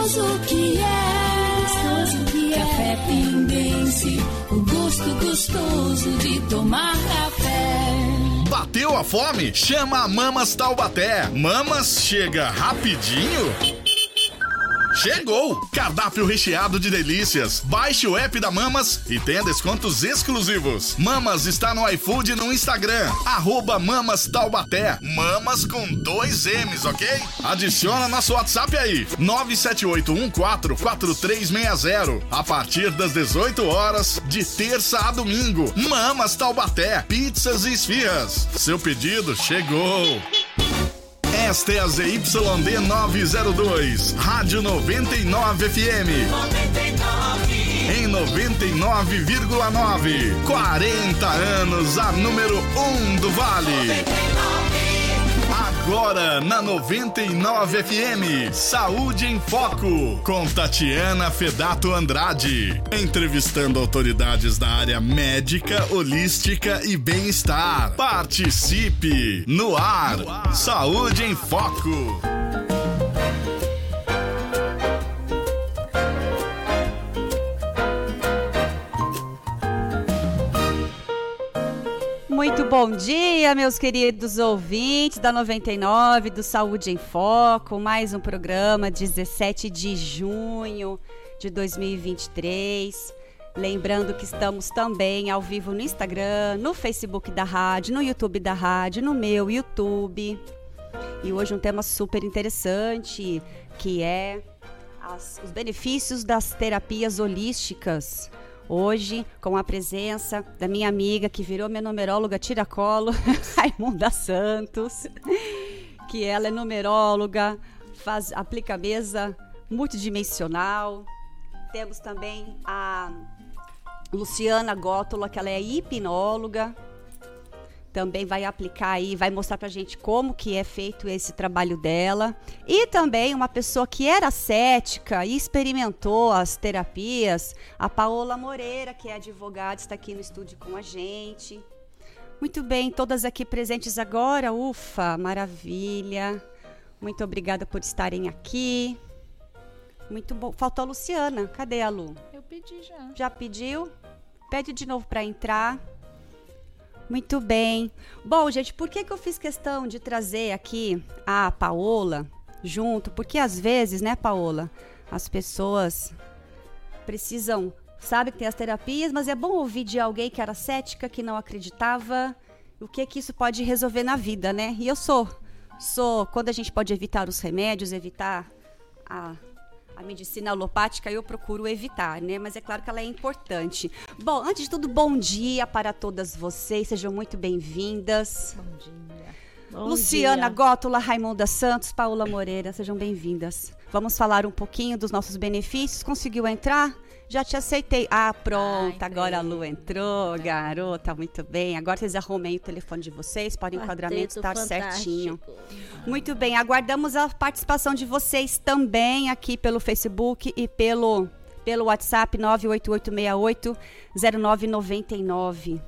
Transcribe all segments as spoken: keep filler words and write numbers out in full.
gostoso que é, gostoso que é. Café Pinguense, o gosto gostoso de tomar café. Bateu a fome? Chama a Mamas Taubaté. Mamas chega rapidinho? Chegou! Cardápio recheado de delícias. Baixe o app da Mamas e tenha descontos exclusivos. Mamas está no iFood e no Instagram. Arroba Mamas Taubaté. Mamas com dois M's, ok? Adiciona nosso WhatsApp aí. nove sete oito um quatro quatro três seis zero. A partir das dezoito horas, de terça a domingo. Mamas Taubaté. Pizzas e esfirras. Seu pedido chegou! Esta é a Z Y D novecentos e dois, Rádio noventa e nove F M. noventa e nove. Em noventa e nove vírgula nove. quarenta anos, a número um do Vale. noventa e nove. Agora na noventa e nove F M, Saúde em Foco, com Tatiana Fedato Andrade. Entrevistando autoridades da área médica, holística e bem-estar. Participe! No ar, no ar. Saúde em Foco. Muito bom dia, meus queridos ouvintes da noventa e nove, do Saúde em Foco, mais um programa, dezessete de junho de dois mil e vinte e três. Lembrando que estamos também ao vivo no Instagram, no Facebook da rádio, no YouTube da rádio, no meu YouTube. E hoje um tema super interessante, que é as, os benefícios das terapias holísticas. Hoje, com a presença da minha amiga, que virou minha numeróloga tiracolo, Raimunda Santos, que ela é numeróloga, faz, aplica mesa multidimensional. Temos também a Luciana Gótola, que ela é hipnóloga, também vai aplicar aí, vai mostrar pra gente como que é feito esse trabalho dela. E também uma pessoa que era cética e experimentou as terapias, a Paola Moreira, que é advogada, está aqui no estúdio com a gente. Muito bem, todas aqui presentes agora, ufa, maravilha. Muito obrigada por estarem aqui. Muito bom. Faltou a Luciana, cadê a Lu? Eu pedi já. Já pediu? Pede de novo para entrar. Muito bem. Bom, gente, por que que eu fiz questão de trazer aqui a Paola junto? Porque às vezes, né, Paola, as pessoas precisam, sabe que tem as terapias, mas é bom ouvir de alguém que era cética, que não acreditava, o que que isso pode resolver na vida, né? E eu sou, sou, quando a gente pode evitar os remédios, evitar a... A medicina alopática eu procuro evitar, né? Mas é claro que ela é importante. Bom, antes de tudo, bom dia para todas vocês. Sejam muito bem-vindas. Bom dia. Bom Luciana dia. Gótola, Raimunda Santos, Paola Moreira, sejam bem-vindas. Vamos falar um pouquinho dos nossos benefícios. Conseguiu entrar? Já te aceitei. Ah, pronto. Ah, agora a Lu entrou, garota. Muito bem. Agora vocês arrumem o telefone de vocês para o enquadramento estar certinho. Muito bem. Aguardamos a participação de vocês também aqui pelo Facebook e pelo, pelo WhatsApp nove oito oito seis oito zero nove nove nove.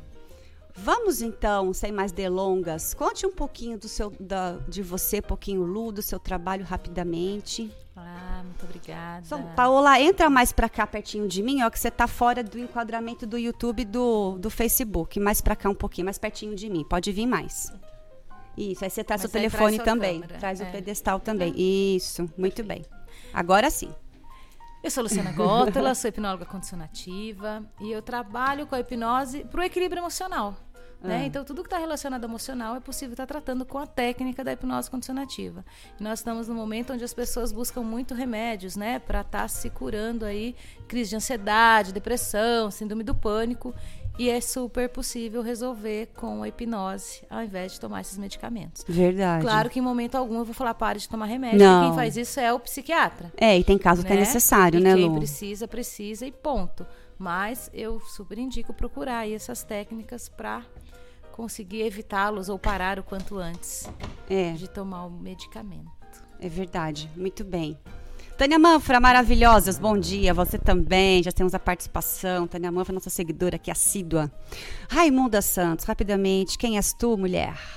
Vamos então, sem mais delongas, conte um pouquinho do seu, da, de você, pouquinho, Lu, do seu trabalho rapidamente. Ah, muito obrigada. Então, Paola, entra mais pra cá, pertinho de mim, ó, que você tá fora do enquadramento do YouTube e do, do Facebook. Mais pra cá um pouquinho, mais pertinho de mim. Pode vir mais. Isso, aí você traz o telefone traz também. Câmera. Traz é. o pedestal também. Isso, muito bem. Agora sim. Eu sou Luciana Gótola, sou hipnóloga condicionativa e eu trabalho com a hipnose para o equilíbrio emocional. Né? Ah. Então, tudo que está relacionado ao emocional é possível estar tratando com a técnica da hipnose condicionativa. E nós estamos num momento onde as pessoas buscam muito remédios, né, para estar tá se curando aí, crise de ansiedade, depressão, síndrome do pânico. E é super possível resolver com a hipnose, ao invés de tomar esses medicamentos. Verdade. Claro que em momento algum eu vou falar, pare de tomar remédio. Não. Quem faz isso é o psiquiatra. É, e tem caso né? que é necessário, e né, quem Lu? precisa, precisa e ponto. Mas eu super indico procurar aí essas técnicas para conseguir evitá-los ou parar o quanto antes é. de tomar o medicamento. É verdade, muito bem. Tânia Manfra, maravilhosas, bom dia, você também, já temos a participação. Tânia Manfra, nossa seguidora aqui, assídua. Raimunda Santos, rapidamente, quem és tu, mulher?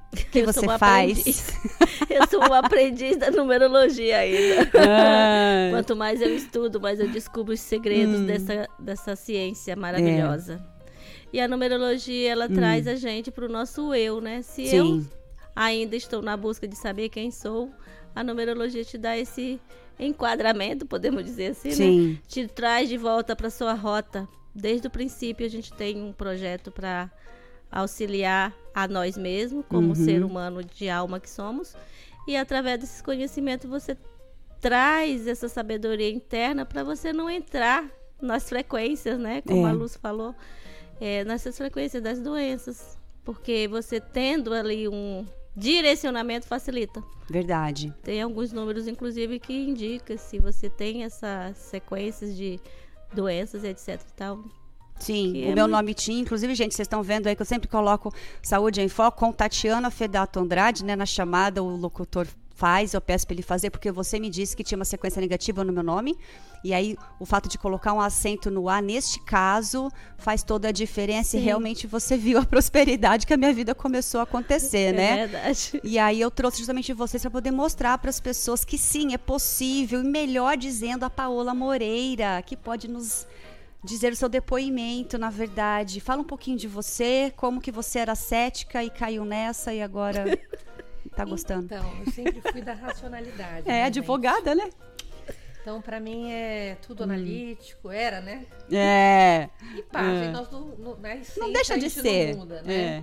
O que Eu você sou uma faz? aprendiz. Eu sou uma aprendiz da numerologia ainda. Ah. Quanto mais eu estudo, mais eu descubro os segredos Hum. dessa, dessa ciência maravilhosa. E a numerologia, ela traz a gente para o nosso eu, né? Se eu Sim, ainda estou na busca de saber quem sou, a numerologia te dá esse enquadramento, podemos dizer assim, né? sim, Te traz de volta para sua rota. Desde o princípio, a gente tem um projeto para auxiliar a nós mesmos, como Uhum. ser humano de alma que somos. E através desses conhecimentos, você traz essa sabedoria interna para você não entrar nas frequências, né? Como É. a Luz falou, é, nessas frequências das doenças. Porque você tendo ali um direcionamento facilita. verdade. Tem alguns números, inclusive, que indicam se você tem essas sequências de doenças, etc e tal. Sim, Que o é meu muito- nome tinha, inclusive, gente, vocês estão vendo aí que eu sempre coloco Saúde em Foco com Tatiana Fedato Andrade, né? Na chamada, o locutor faz, eu peço para ele fazer, porque você me disse que tinha uma sequência negativa no meu nome, e aí o fato de colocar um acento no A, neste caso, faz toda a diferença, e Sim. realmente você viu a prosperidade que a minha vida começou a acontecer, né? É verdade. E aí eu trouxe justamente vocês para poder mostrar para as pessoas que sim, é possível, e melhor dizendo, a Paola Moreira, que pode nos dizer o seu depoimento, na verdade. Fala um pouquinho de você, como que você era cética e caiu nessa e agora tá gostando. Então, eu sempre fui da racionalidade. É, né, advogada, né? gente? Então, pra mim é tudo analítico, era, né? É. E pá, É. gente, nós não, não, na essência, Não deixa a de gente ser. Não muda, né? É.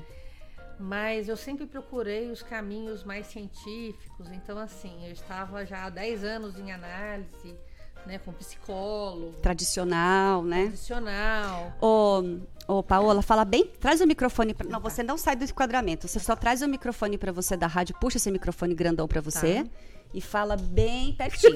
Mas eu sempre procurei os caminhos mais científicos. Então, assim, eu estava já há dez anos em análise, né, com psicólogo, Tradicional, né? tradicional. Ô, ô, Paola, fala bem. Traz o microfone. Pra, não, você não sai do enquadramento. Você só traz o microfone para você da rádio. Puxa esse microfone grandão para você. Tá. E fala bem pertinho.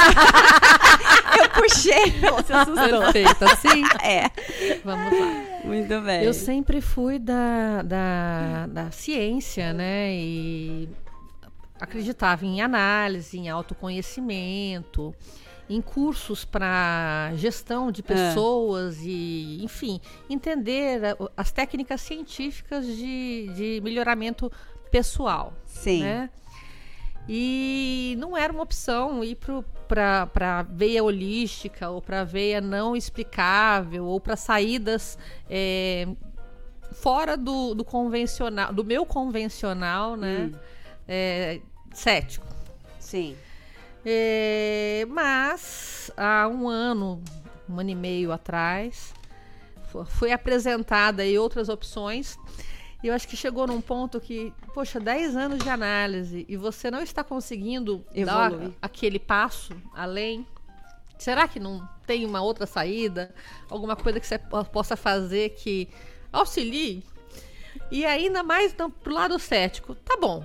Eu puxei. Você assustou. Perfeito, assim? É. Vamos lá. Muito bem. Eu sempre fui da, da, da ciência, né? E acreditava em análise, em autoconhecimento, em cursos para gestão de pessoas e, enfim, entender a- as técnicas científicas de, de melhoramento pessoal. Sim. Né? E não era uma opção ir para a veia holística ou para a veia não explicável ou para saídas é, fora do, do convencional, do meu convencional, né? É, cético. Sim. É, mas há um ano, um ano e meio atrás, fo- foi apresentada aí outras opções. E eu acho que chegou num ponto que, poxa, dez anos de análise e você não está conseguindo dar Evoluir. aquele passo além. Será que não tem uma outra saída? Alguma coisa que você po- possa fazer que auxilie? E ainda mais no, pro lado cético. Tá bom.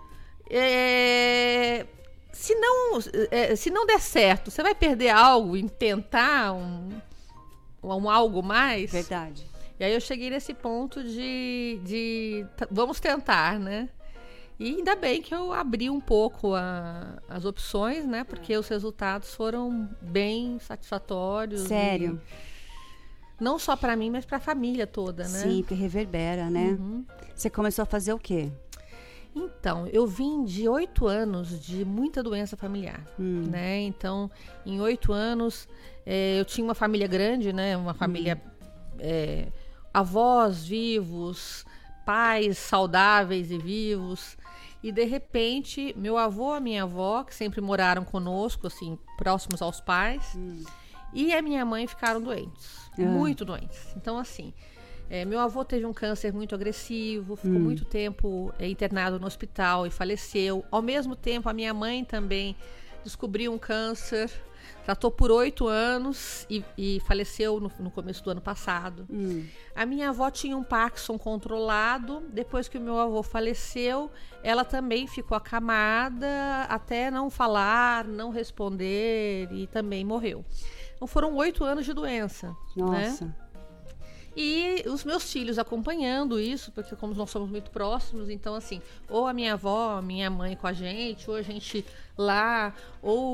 É, se, não, é, se não der certo, você vai perder algo em tentar um, um algo mais? Verdade. E aí eu cheguei nesse ponto de, de t- vamos tentar, né? E ainda bem que eu abri um pouco a- as opções, né? Porque os resultados foram bem satisfatórios. Sério. E não só para mim, mas para a família toda, né? Sim, que reverbera, né? Uhum. Você começou a fazer o quê? Então, eu vim de oito anos de muita doença familiar, Hum. né? Então, em oito anos, eh, eu tinha uma família grande, né? Uma família... eh, avós vivos, pais saudáveis e vivos. E, de repente, meu avô e a minha avó, que sempre moraram conosco, assim, próximos aos pais, e a minha mãe ficaram doentes, Ah. muito doentes. Então, assim, eh, meu avô teve um câncer muito agressivo, ficou muito tempo eh, internado no hospital e faleceu. Ao mesmo tempo, a minha mãe também descobriu um câncer, tratou por oito anos e, e faleceu no, no começo do ano passado. Hum. A minha avó tinha um Parkinson controlado. Depois que o meu avô faleceu, ela também ficou acamada até não falar, não responder e também morreu. Então foram oito anos de doença. Né? Nossa. E os meus filhos acompanhando isso, porque como nós somos muito próximos, então assim, ou a minha avó, a minha mãe com a gente, ou a gente lá, ou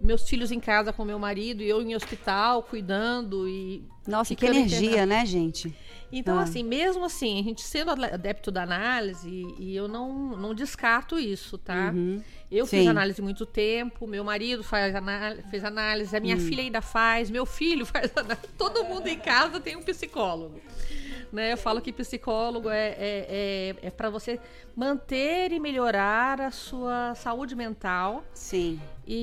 meus filhos em casa com meu marido e eu em hospital, cuidando e... Nossa, que ficando energia, internada. né, gente? Então, Ah. assim, mesmo assim, a gente sendo adepto da análise, e eu não, não descarto isso, tá? Uhum. Eu Sim. fiz análise há muito tempo, meu marido faz análise, fez análise, a minha Hum. filha ainda faz, meu filho faz análise, todo mundo em casa tem um psicólogo. Né? Eu falo que psicólogo é, é, é, é para você manter e melhorar a sua saúde mental Sim,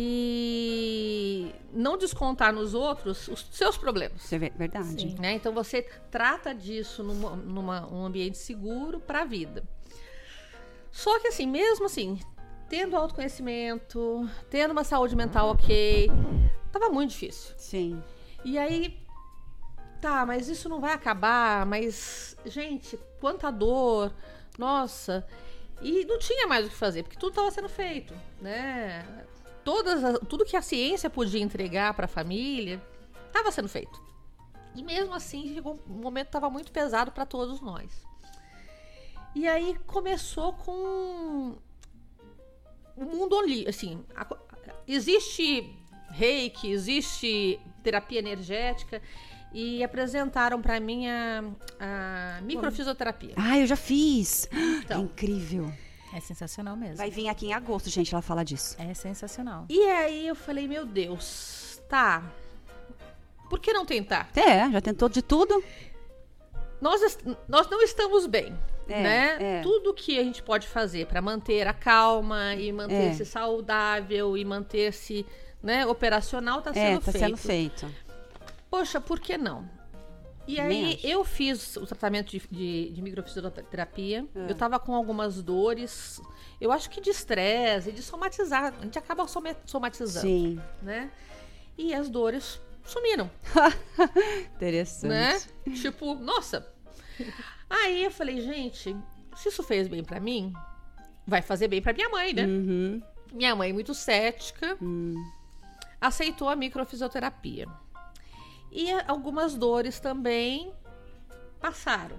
e não descontar nos outros os seus problemas. isso é ver- verdade. Sim. Né? Então você trata disso numa, numa, um ambiente seguro para a vida. Só que assim, mesmo assim, tendo autoconhecimento, tendo uma saúde mental ok, tava muito difícil. Sim. E aí, tá, mas isso não vai acabar, mas, gente, quanta dor, nossa. E não tinha mais o que fazer, porque tudo estava sendo feito, né? Todas as- tudo que a ciência podia entregar para a família estava sendo feito. E mesmo assim, chegou um momento que estava muito pesado para todos nós. E aí começou com o mundo ali, assim, a- existe reiki, existe terapia energética e apresentaram para mim a, a microfisioterapia. Ah, eu já fiz. Então. É incrível. É sensacional mesmo. Vai vir aqui em agosto, gente, ela fala disso. É sensacional. E aí eu falei, meu Deus, tá, por que não tentar? É, já tentou de tudo? Nós, est- nós não estamos bem, É, né? é. Tudo que a gente pode fazer para manter a calma e manter-se É. saudável e manter-se, né, operacional tá É, sendo tá feito. sendo feito. Poxa, por que não? E Também aí acho. eu fiz o tratamento de, de, de microfisioterapia. Ah. Eu tava com algumas dores, eu acho que de estresse, de somatizar. A gente acaba soma- somatizando, Sim. né? E as dores sumiram, Interessante. né? Tipo, nossa. Aí eu falei, gente, se isso fez bem pra mim, vai fazer bem pra minha mãe, né? Uhum. Minha mãe, muito cética, Hum. aceitou a microfisioterapia. E a- algumas dores também passaram.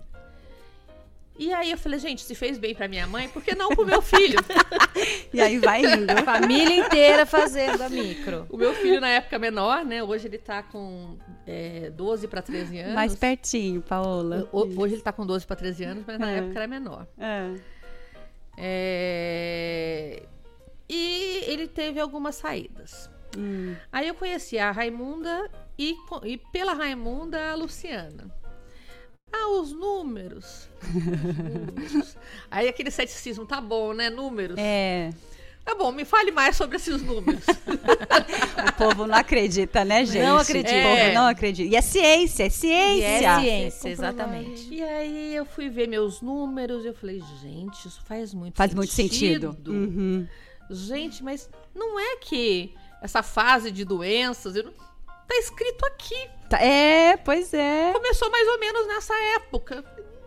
E aí eu falei, gente, se fez bem pra minha mãe, por que não pro meu filho? E aí vai indo. Família inteira fazendo a micro. O meu filho na época menor, né? Hoje ele tá com é, doze para treze anos. Mais pertinho, Paola. O- Hoje ele tá com doze para treze anos, mas na É. época era menor. É. É, E ele teve algumas saídas. Hum. Aí eu conheci a Raimunda e, co- e pela Raimunda a Luciana. Ah, os números. Os números. Aí aquele ceticismo, tá bom, né? Números. É. Tá bom, me fale mais sobre esses números. O povo não acredita, né, gente? Não acredita. O povo É. não acredita. E é ciência, é ciência. E é ciência, É exatamente. E aí eu fui ver meus números e eu falei, gente, isso faz muito Faz sentido. muito sentido. Uhum. Gente, mas não é que essa fase de doenças, eu não- tá escrito aqui. Tá- É, pois é. Começou mais ou menos nessa época.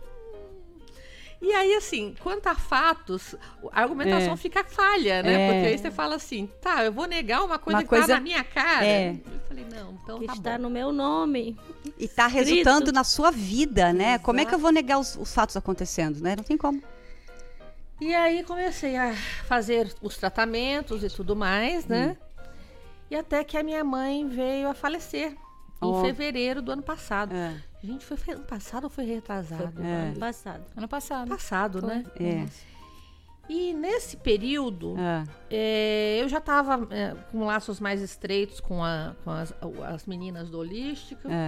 E aí, assim, quanto a fatos, a argumentação É. fica falha, né? É. Porque aí você fala assim, tá, eu vou negar uma coisa Uma que coisa- tá na minha cara. É. Eu falei, não, então Que tá está bom. no meu nome. E tá Escrito. resultando na sua vida, né? Exato. Como é que eu vou negar os, os fatos acontecendo, né? Não tem como. E aí comecei a fazer os tratamentos e tudo mais, né? E até que a minha mãe veio a falecer Oh. em fevereiro do ano passado. É. Gente, foi fe- ano passado ou foi retrasado? Foi É. ano passado. Ano passado. Passado, Foi. né? É. E nesse período, Ah, é, eu já estava com laços mais estreitos com, a- com as, as meninas do Holístico. é.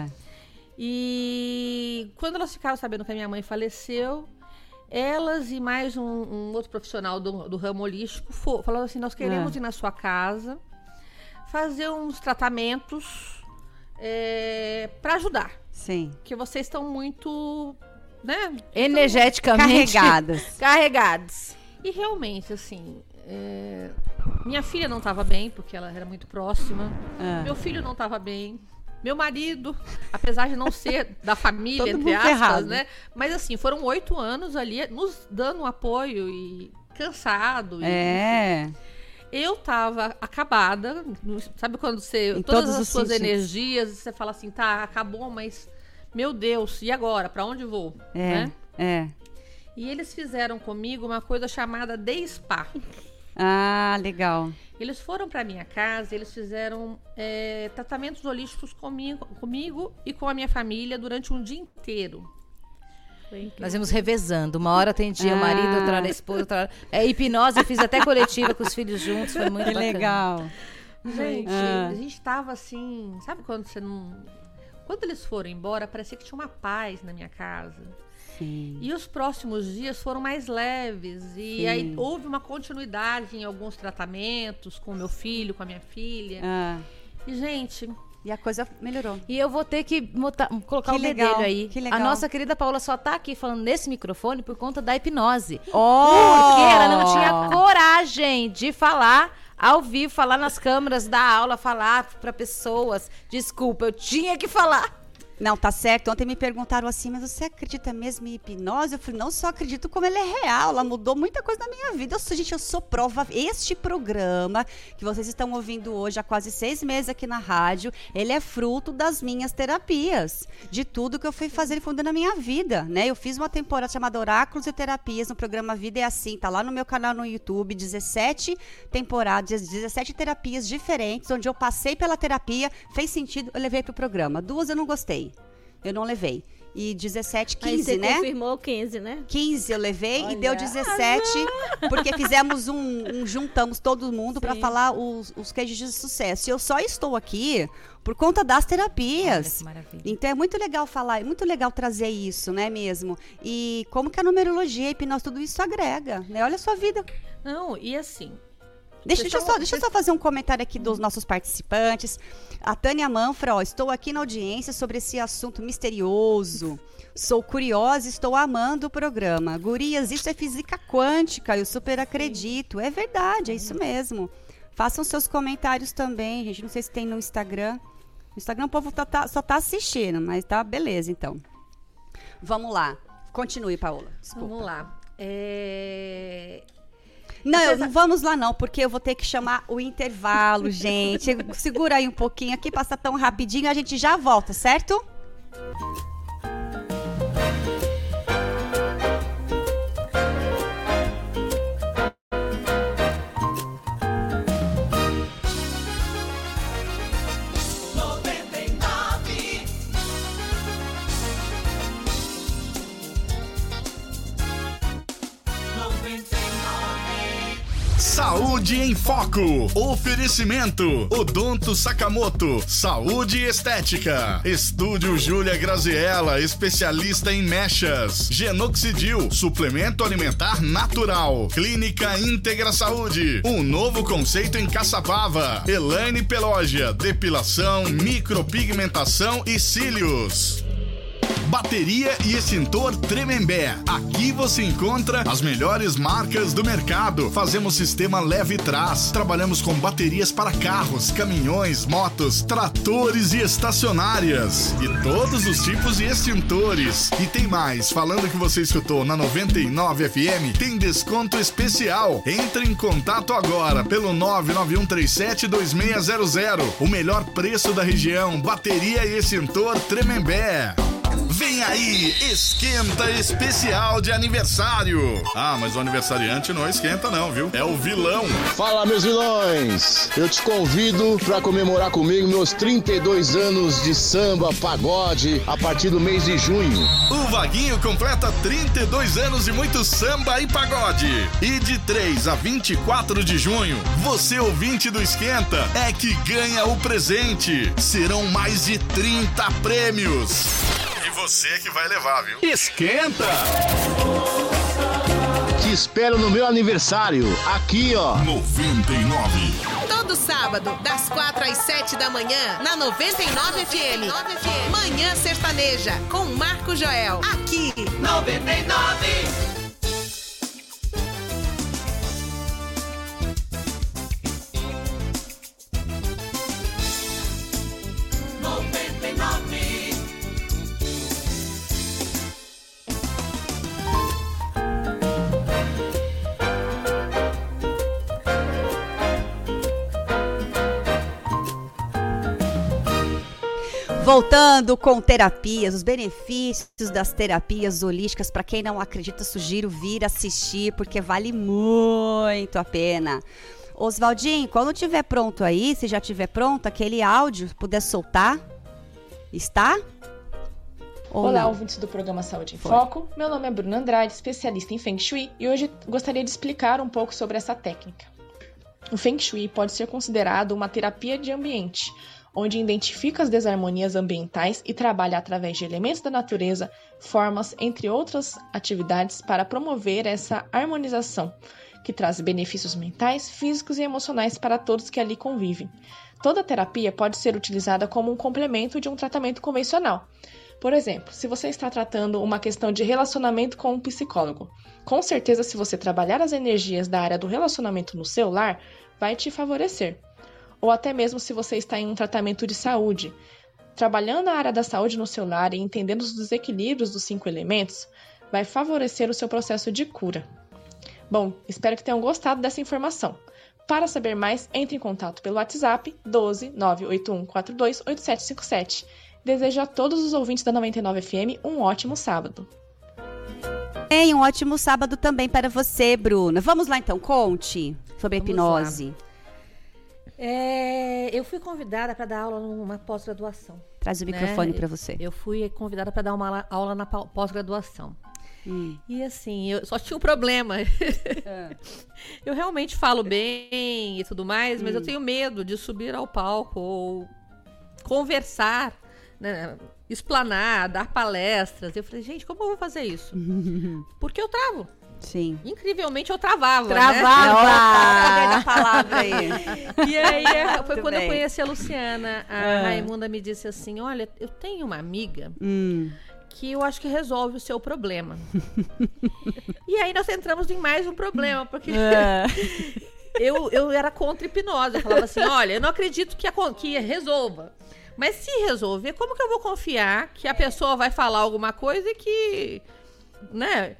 E quando elas ficaram sabendo que a minha mãe faleceu, elas e mais um, um outro profissional do, do ramo holístico fo- falaram assim, nós queremos Ah. ir na sua casa fazer uns tratamentos para ajudar. Sim. Porque vocês estão muito, né, Energeticamente Carregadas. carregados. E realmente, assim, é, minha filha não estava bem, porque ela era muito próxima. Ah. Meu filho não estava bem. Meu marido, apesar de não ser da família, Todo entre mundo aspas, ferrado. né? Mas assim, foram oito anos ali nos dando um apoio e cansado. e- É. Eu tava acabada. no- Sabe quando você. Em todas todos as os suas sentidos. energias, você fala assim, tá, acabou, mas. Meu Deus, e agora? Pra onde vou? É. Né? É. E eles fizeram comigo uma coisa chamada Day Spa. Ah, legal. Eles foram para minha casa, eles fizeram é, tratamentos holísticos comigo, comigo e com a minha família durante um dia inteiro. Nós íamos revezando. Uma hora atendia Ah. o marido, outra hora a esposa, outra hora... É hipnose, eu fiz até coletiva com os filhos juntos, foi muito Que bacana. legal. Gente, Ah. a gente tava assim... Sabe quando você não... Quando eles foram embora, parecia que tinha uma paz na minha casa. Sim. E os próximos dias foram mais leves. E Sim. aí houve uma continuidade em alguns tratamentos com o meu filho, com a minha filha. Ah, E, gente, e a coisa melhorou. E eu vou ter que botar- colocar Que o legal, bedelho aí. que legal. A nossa querida Paola só tá aqui falando nesse microfone por conta da hipnose. Oh! Porque ela não tinha coragem de falar ao vivo, falar nas câmeras da aula, falar para pessoas. Desculpa, eu tinha que falar. Não, tá certo. Ontem me perguntaram assim, mas você acredita mesmo em hipnose? Eu falei, não só acredito como ele é real. Ela mudou muita coisa na minha vida. Eu sou, gente, eu sou prova. Este programa que vocês estão ouvindo hoje há quase seis meses aqui na rádio, ele é fruto das minhas terapias. De tudo que eu fui fazer e foi mudando na minha vida, né? Eu fiz uma temporada chamada Oráculos e Terapias no programa Vida é Assim. Tá lá no meu canal no YouTube. dezessete temporadas, dezessete terapias diferentes, onde eu passei pela terapia, fez sentido, eu levei pro programa. Duas eu não gostei. Eu não levei. E dezessete, Aí quinze, você né? confirmou quinze, né? quinze eu levei Olha. e deu dezessete, porque fizemos um, um juntamos todo mundo para Sim. falar os, os cases de sucesso. E eu só estou aqui por conta das terapias. Olha que maravilha. Então é muito legal falar, é muito legal trazer isso, né, mesmo? E como que a numerologia, a hipnose, tudo isso agrega, né? Olha a sua vida. não, e assim... Deixa, Vocês deixa, eu tão- só, deixa eu só fazer um comentário aqui dos nossos participantes. A Tânia Manfra, ó, estou aqui na audiência sobre esse assunto misterioso. Sou curiosa e estou amando o programa. Gurias, isso é física quântica, eu super acredito. É verdade, é isso mesmo. Façam seus comentários também, gente. Não sei se tem no Instagram. No Instagram o povo tá- tá- só tá assistindo, mas tá beleza, então. Vamos lá. Continue, Paola. Desculpa. Vamos lá. É... Não, eu, não vamos lá não, porque eu vou ter que chamar o intervalo, gente. Segura aí um pouquinho aqui, passa tão rapidinho, a gente já volta, certo? Saúde em Foco. Oferecimento. Odonto Sakamoto. Saúde e Estética. Estúdio Júlia Graziella, especialista em mechas. Genoxidil, suplemento alimentar natural. Clínica Íntegra Saúde. Um novo conceito em Caçapava. Elaine Pelógia, depilação, micropigmentação e cílios. Bateria e extintor Tremembé. Aqui você encontra as melhores marcas do mercado. Fazemos sistema leve e trás. Trabalhamos com baterias para carros, caminhões, motos, tratores e estacionárias. E todos os tipos de extintores. E tem mais, falando que você escutou na noventa e nove F M, tem desconto especial. Entre em contato agora pelo nove nove um três sete dois seis zero zero. O melhor preço da região. Bateria e extintor Tremembé. Vem aí, esquenta especial de aniversário. Ah, mas o aniversariante não esquenta não, viu? É o vilão. Fala, meus vilões! Eu te convido para comemorar comigo meus trinta e dois anos de samba, pagode, a partir do mês de junho. O Vaguinho completa trinta e dois anos de muito samba e pagode. E de três a vinte e quatro de junho, você ouvinte do Esquenta é que ganha o presente. Serão mais de trinta prêmios. E você que vai levar, viu? Esquenta! Te espero no meu aniversário, aqui ó. noventa e nove. Todo sábado, das quatro às sete da manhã, na noventa e nove F M. Manhã Sertaneja, com Marco Joel. Aqui, noventa e nove. Voltando com terapias, os benefícios das terapias holísticas. Para quem não acredita, sugiro vir assistir, porque vale muito a pena. Oswaldinho, quando tiver pronto aí, se já tiver pronto, aquele áudio, puder soltar, está? Ou Olá, não? ouvintes do programa Saúde em Foi. Foco. Meu nome é Bruna Andrade, especialista em Feng Shui, e hoje gostaria de explicar um pouco sobre essa técnica. O Feng Shui pode ser considerado uma terapia de ambiente, onde identifica as desarmonias ambientais e trabalha através de elementos da natureza, formas, entre outras atividades, para promover essa harmonização, que traz benefícios mentais, físicos e emocionais para todos que ali convivem. Toda terapia pode ser utilizada como um complemento de um tratamento convencional. Por exemplo, se você está tratando uma questão de relacionamento com um psicólogo, com certeza, se você trabalhar as energias da área do relacionamento no seu lar, vai te favorecer. Ou até mesmo se você está em um tratamento de saúde. Trabalhando a área da saúde no seu lar e entendendo os desequilíbrios dos cinco elementos, vai favorecer o seu processo de cura. Bom, espero que tenham gostado dessa informação. Para saber mais, entre em contato pelo WhatsApp doze nove oito um quatro dois oito sete cinco sete. Desejo a todos os ouvintes da noventa e nove F M um ótimo sábado. E um ótimo sábado também para você, Bruna. Vamos lá então, conte sobre a Vamos hipnose. É, eu fui convidada para dar aula numa pós-graduação. Traz o microfone né? para você. Eu fui convidada para dar uma aula- aula na pau- pós-graduação. Hum. E assim, eu só tinha um problema. Eu realmente falo bem e tudo mais, mas eu tenho medo de subir ao palco ou conversar, né, explanar, dar palestras. Eu falei, gente, como eu vou fazer isso? Porque eu travo. Sim. Incrivelmente eu travava. Travava! Né? da palavra aí. E aí é, foi Muito quando bem. eu conheci a Luciana. A Raimunda me disse assim: olha, eu tenho uma amiga Hum. que eu acho que resolve o seu problema. E aí nós entramos em mais um problema, porque eu, eu era contra a hipnose. Eu falava assim, olha, eu não acredito que, a, que resolva. Mas se resolver, como que eu vou confiar que a pessoa vai falar alguma coisa e que, né,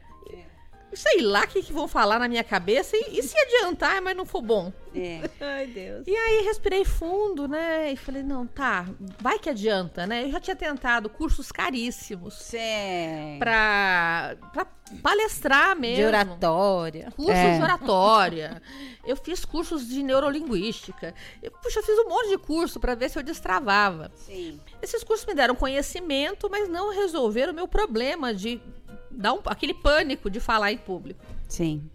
sei lá o que, que vão falar na minha cabeça e, e se adiantar, mas não for bom. É. Ai, Deus. E aí respirei fundo, né, e falei, não, tá, vai que adianta, né. Eu já tinha tentado cursos caríssimos Sim. pra, pra palestrar mesmo. De oratória. Cursos É. de oratória. Eu fiz cursos de neurolinguística. Eu, puxa, eu fiz um monte de curso para ver se eu destravava. Sim. Esses cursos me deram conhecimento, mas não resolveram o meu problema de dar um, aquele pânico de falar em público. Sim.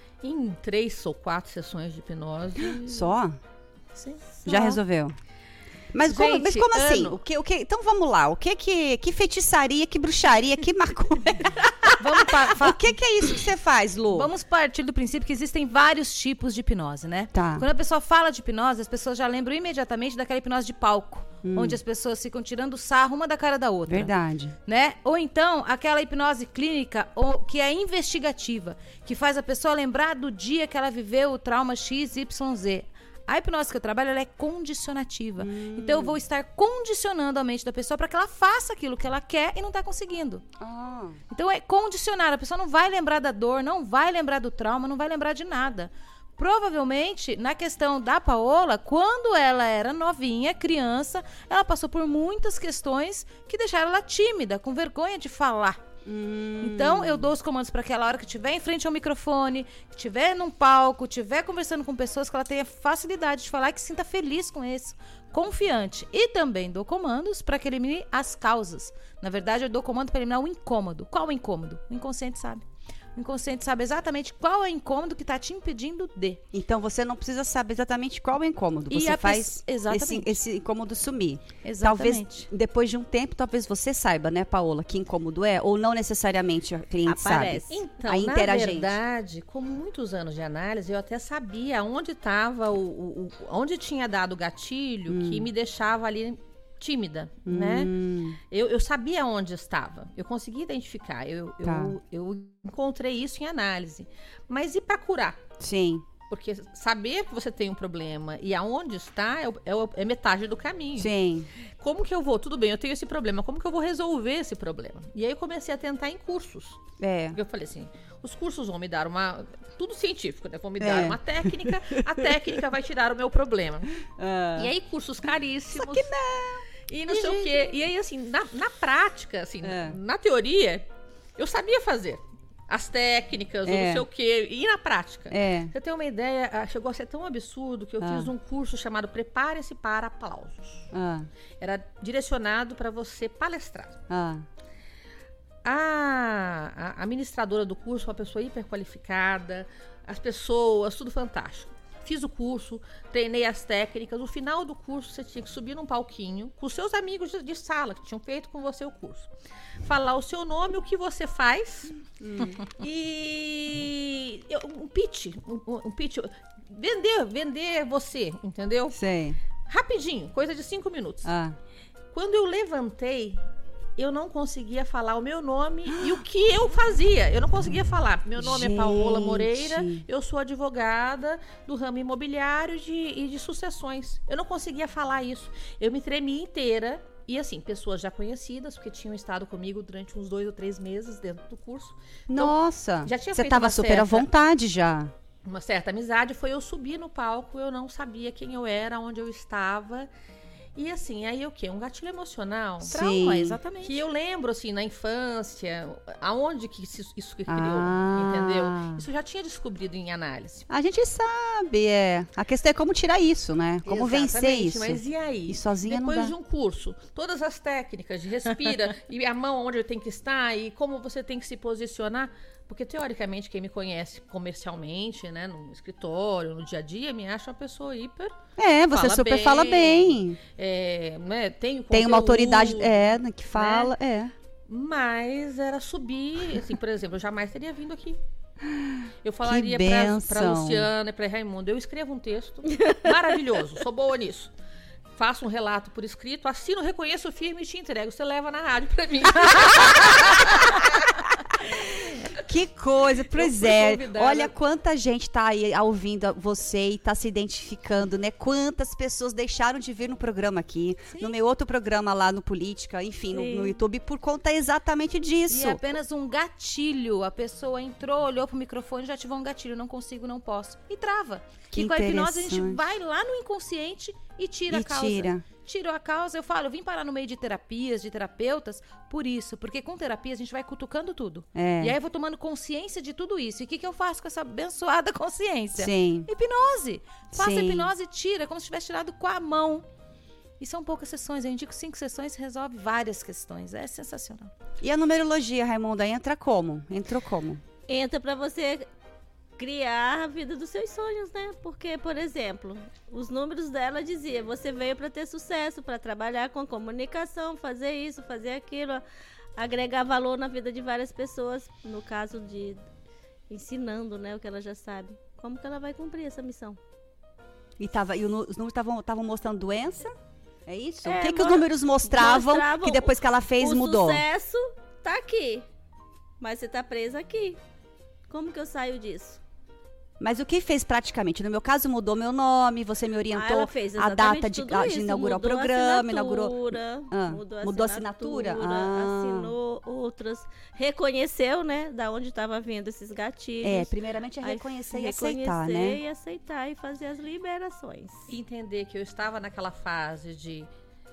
Em três ou quatro sessões de hipnose... Só? Sim. Já resolveu? Mas como, Gente, mas como assim? ano. O que, o que, então vamos lá. O que que, que feitiçaria, que bruxaria, que maconha? Vamos, pa- fa- O que que é isso que você faz, Lu? Vamos partir do princípio que existem vários tipos de hipnose, né? Tá. Quando a pessoa fala de hipnose, as pessoas já lembram imediatamente daquela hipnose de palco, onde as pessoas ficam tirando sarro uma da cara da outra. Verdade. Né? Ou então, aquela hipnose clínica ou, que é investigativa, que faz a pessoa lembrar do dia que ela viveu o trauma X Y Z. A hipnose que eu trabalho, ela é condicionativa. Então, eu vou estar condicionando a mente da pessoa para que ela faça aquilo que ela quer e não está conseguindo. Ah. Então, é condicionar. A pessoa não vai lembrar da dor, não vai lembrar do trauma, não vai lembrar de nada. Provavelmente, na questão da Paola, quando ela era novinha, criança, ela passou por muitas questões que deixaram ela tímida, com vergonha de falar. Então, eu dou os comandos para aquela hora que estiver em frente ao microfone, que estiver num palco, estiver conversando com pessoas, que ela tenha facilidade de falar e que se sinta feliz com isso, confiante. E também dou comandos para que elimine as causas. Na verdade, eu dou comando para eliminar o incômodo. Qual o incômodo? O inconsciente sabe. O inconsciente sabe exatamente qual é o incômodo que está te impedindo de. Então você não precisa saber exatamente qual é o incômodo. E Você a faz pes- exatamente. esse, esse incômodo sumir. Exatamente. Talvez depois de um tempo, talvez você saiba, né, Paola, que incômodo é, ou não necessariamente a cliente Aparece. sabe. Então, Aí na interagente. verdade, com muitos anos de análise, eu até sabia onde estava, o, o, o- onde tinha dado o gatilho que me deixava ali tímida, né? Hum, Eu, eu sabia onde estava, eu consegui identificar, eu, Tá. eu, eu encontrei isso em análise. Mas e para curar? sim, Porque saber que você tem um problema e aonde está é, o- é, o- é metade do caminho. sim. Como que eu vou? Tudo bem, eu tenho esse problema, como que eu vou resolver esse problema? E aí eu comecei a tentar em cursos. É. Porque eu falei assim, os cursos vão me dar uma... Tudo científico, né? Vão me É. dar uma técnica, a técnica vai tirar o meu problema. Ah. E aí, cursos caríssimos. Só que não. E não sei o quê. E aí, assim, na, na prática, assim, É. na teoria, eu sabia fazer. as técnicas, É. ou não sei o quê, e na prática. É. Você tem uma ideia, ah, chegou a ser tão absurdo que eu Ah. fiz um curso chamado Prepare-se para Aplausos. Ah, Era direcionado para você palestrar. ah, A, a administradora do curso, uma pessoa hiper qualificada, as pessoas, tudo fantástico. Fiz o curso, treinei as técnicas. No final do curso, você tinha que subir num palquinho com seus amigos de, de sala, que tinham feito com você o curso. Falar o seu nome, o que você faz. E eu- um pitch, um, um pitch. Vender, vender você, entendeu? sei. Rapidinho, coisa de cinco minutos. Ah, Quando eu levantei, eu não conseguia falar o meu nome e o que eu fazia. Eu não conseguia falar. Meu nome é Paola Gente. Moreira, eu sou advogada do ramo imobiliário de, e de sucessões. Eu não conseguia falar isso. Eu me tremia inteira. E assim, pessoas já conhecidas, porque tinham estado comigo durante uns dois ou três meses dentro do curso. Então, nossa, já tinha você feito tava uma super à certa- vontade já. Uma certa amizade foi eu subir no palco, eu não sabia quem eu era, onde eu estava. E assim, aí o quê? Um gatilho emocional. Trauma, Sim. exatamente. Que eu lembro, assim, na infância, aonde que isso, isso que criou, Ah. entendeu? Isso eu já tinha descobrido em análise. A gente sabe, é. A questão é como tirar isso, né? Como vencer Exatamente, isso. Mas e aí? E sozinha não Depois dá. de um curso, todas as técnicas de respira e a mão onde tem que estar e como você tem que se posicionar. Porque, teoricamente, quem me conhece comercialmente, né, no escritório, no dia a dia, me acha uma pessoa hiper... É, você fala super bem, fala bem. É, né, tem, o Tem uma conteúdo, autoridade, é, né, que fala, é. Mas era subir, assim, por exemplo, eu jamais teria vindo aqui. Eu falaria pra, bênção. pra Luciana e pra Raimundo, eu escrevo um texto maravilhoso, sou boa nisso. Faço um relato por escrito, assino, reconheço, firme e te entrego. Você leva na rádio pra mim. Que coisa, pois fui é. convidada- Olha quanta gente tá aí ouvindo você e tá se identificando, né? Quantas pessoas deixaram de vir no programa aqui, no meu outro programa lá no Política, enfim, no, Sim. no YouTube, por conta exatamente disso. E é apenas um gatilho. A pessoa entrou, olhou pro microfone, já ativou um gatilho. Não consigo, não posso. E trava. Que e com a hipnose a gente interessante. vai lá no inconsciente e tira E a causa. tira. Tirou a causa, eu falo, eu vim parar no meio de terapias, de terapeutas, por isso. Porque com terapia a gente vai cutucando tudo. É. E aí eu vou tomando consciência de tudo isso. E o que, que eu faço com essa abençoada consciência? Sim. Hipnose. Faça Sim. hipnose e tira, como se tivesse tirado com a mão. E são poucas sessões. Eu indico cinco sessões, resolve várias questões. É sensacional. E a numerologia, Raimunda, entra como? Entrou como? Entra pra você criar a vida dos seus sonhos, né? Porque, por exemplo, os números dela dizia, você veio para ter sucesso, para trabalhar com comunicação, fazer isso, fazer aquilo, agregar valor na vida de várias pessoas, no caso de ensinando, né, o que ela já sabe. Como que ela vai cumprir essa missão? E, tava, e o nu- os números estavam mostrando doença? É isso? É, o que, que os mo- números mostravam, mostravam que depois que ela fez o mudou? sucesso tá aqui, mas você tá presa aqui. Como que eu saio disso? Mas o que fez praticamente? No meu caso, mudou meu nome, você me Ah, orientou ela fez a exatamente data de, tudo a- de isso. inaugurar Mudou o programa, a inaugurou. assinatura, Ah, mudou a mudou a assinatura, assinatura? Ah. assinou outras, reconheceu, né, da onde estava vindo esses gatilhos. É, primeiramente é Aí reconhecer e reconhecer aceitar, né? e aceitar e fazer as liberações. Entender que eu estava naquela fase de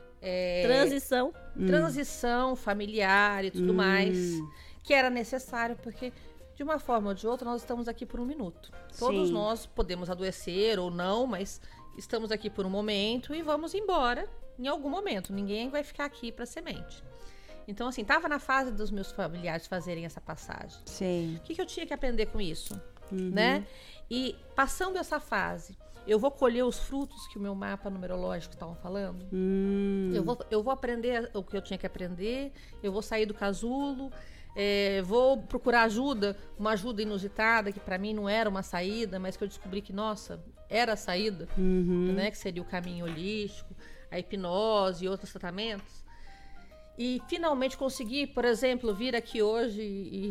é, Transição. transição familiar e tudo Hum. mais, que era necessário, porque de uma forma ou de outra nós estamos aqui por um minuto. Todos Sim. nós podemos adoecer ou não, mas estamos aqui por um momento e vamos embora em algum momento. Ninguém vai ficar aqui para semente. Então, assim, estava na fase dos meus familiares fazerem essa passagem. Sei. O que, que eu tinha que aprender com isso, Uhum. né? E passando essa fase, eu vou colher os frutos que o meu mapa numerológico estava falando? Hum. Eu vou, eu vou aprender o que eu tinha que aprender, eu vou sair do casulo, é, vou procurar ajuda, uma ajuda inusitada, que para mim não era uma saída, mas que eu descobri que, nossa, era a saída, Uhum. né? Que seria o caminho holístico, a hipnose e outros tratamentos. E finalmente consegui, por exemplo, vir aqui hoje e,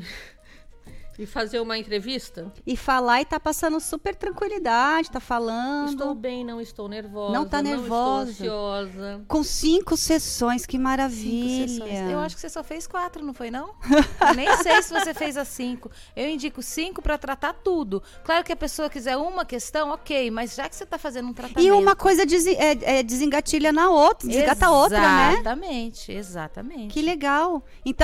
e fazer uma entrevista. E falar e tá passando super tranquilidade, tá falando. Estou bem, não estou nervosa. Não tá nervosa. Não estou ansiosa. Com cinco sessões, que Cinco maravilha. sessões. Eu acho que você só fez quatro, não foi, não? Eu nem sei se você fez as cinco. Eu indico cinco para tratar tudo. Claro que a pessoa quiser uma questão, ok, mas já que você está fazendo um tratamento... E uma coisa desen- é, é, desengatilha na outra, desengata a outra, né? Exatamente, exatamente. Que legal. Então,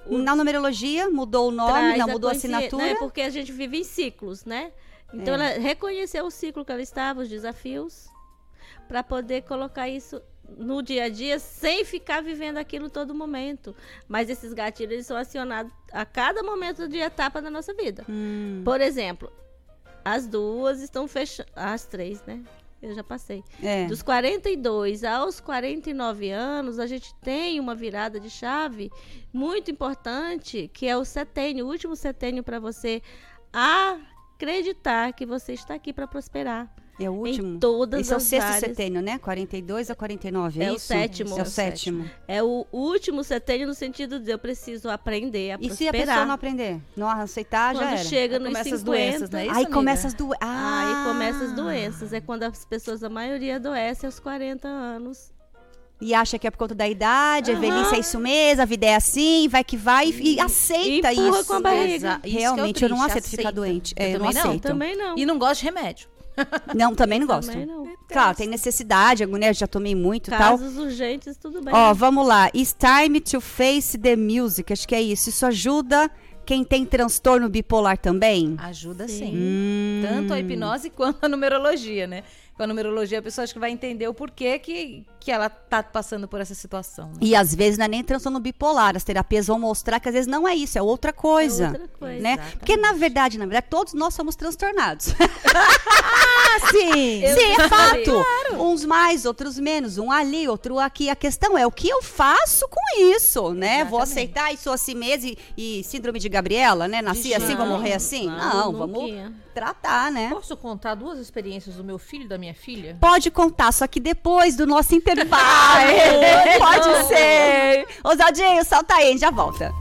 Na numerologia, mudou o nome, Traz não mudou a consci- assinatura? Né? Porque a gente vive em ciclos, né? Então, É. ela reconheceu o ciclo que ela estava, os desafios, para poder colocar isso no dia a dia, sem ficar vivendo aquilo todo momento. Mas esses gatilhos, eles são acionados a cada momento de etapa da nossa vida. Hum. Por exemplo, as duas estão fechando... As três, né? Eu já passei. É. Dos quarenta e dois aos quarenta e nove anos, a gente tem uma virada de chave muito importante, que é o setênio, o último setênio para você acreditar que você está aqui para prosperar. É o último? Em todas Esse é o as sexto áreas. setênio, né? quarenta e dois a quarenta e nove, é, É o isso? sétimo. É o É o sétimo. É o último setênio no sentido de eu preciso aprender a E se a prosperar. pessoa não aprender? Não aceitar, já Quando era. chega Aí nos começa as cinquenta... doenças, né? Isso, Aí amiga? começa as doenças. Ah, Aí começam as doenças. É quando as pessoas, a maioria adoece aos quarenta anos. E acha que é por conta da idade, a Aham. velhice é isso mesmo, a vida é assim, vai que vai e, e aceita empurra isso. com a barriga. Exa- isso que é o Realmente, eu não triste, aceito ficar aceita. doente. Eu É, eu não também não. aceito. Também não. E não gosto de remédio. Não, também não gosto. Também não. Claro, tem necessidade, né? Eu já tomei muito e tal. Casos urgentes, tudo bem. Ó, vamos lá. It's time to face the music. Acho que é isso. Isso ajuda quem tem transtorno bipolar também? Ajuda sim. Sim. Hum. Tanto a hipnose quanto a numerologia, né? Com a numerologia, a pessoa acho que vai entender o porquê que, que ela tá passando por essa situação. Né? E às vezes não é nem transtorno bipolar. As terapias vão mostrar que às vezes não é isso, é outra coisa. É outra coisa. Né? Exatamente. Porque na verdade, na verdade, todos nós somos transtornados. ah, sim! Eu sim, é sei. fato. Uns mais, outros menos. Um ali, outro aqui. A questão é o que eu faço com isso, né? Vou Exatamente. aceitar e sou assim mesmo e, e síndrome de Gabriela, né? Nasci Vixe, assim, vou não, morrer assim? não, Não, não vamos queria. tratar, né? Posso contar duas experiências do meu filho e da minha filha? Pode contar, só que depois do nosso intervalo. Pode ser. Osaldinho, solta aí, a gente já volta.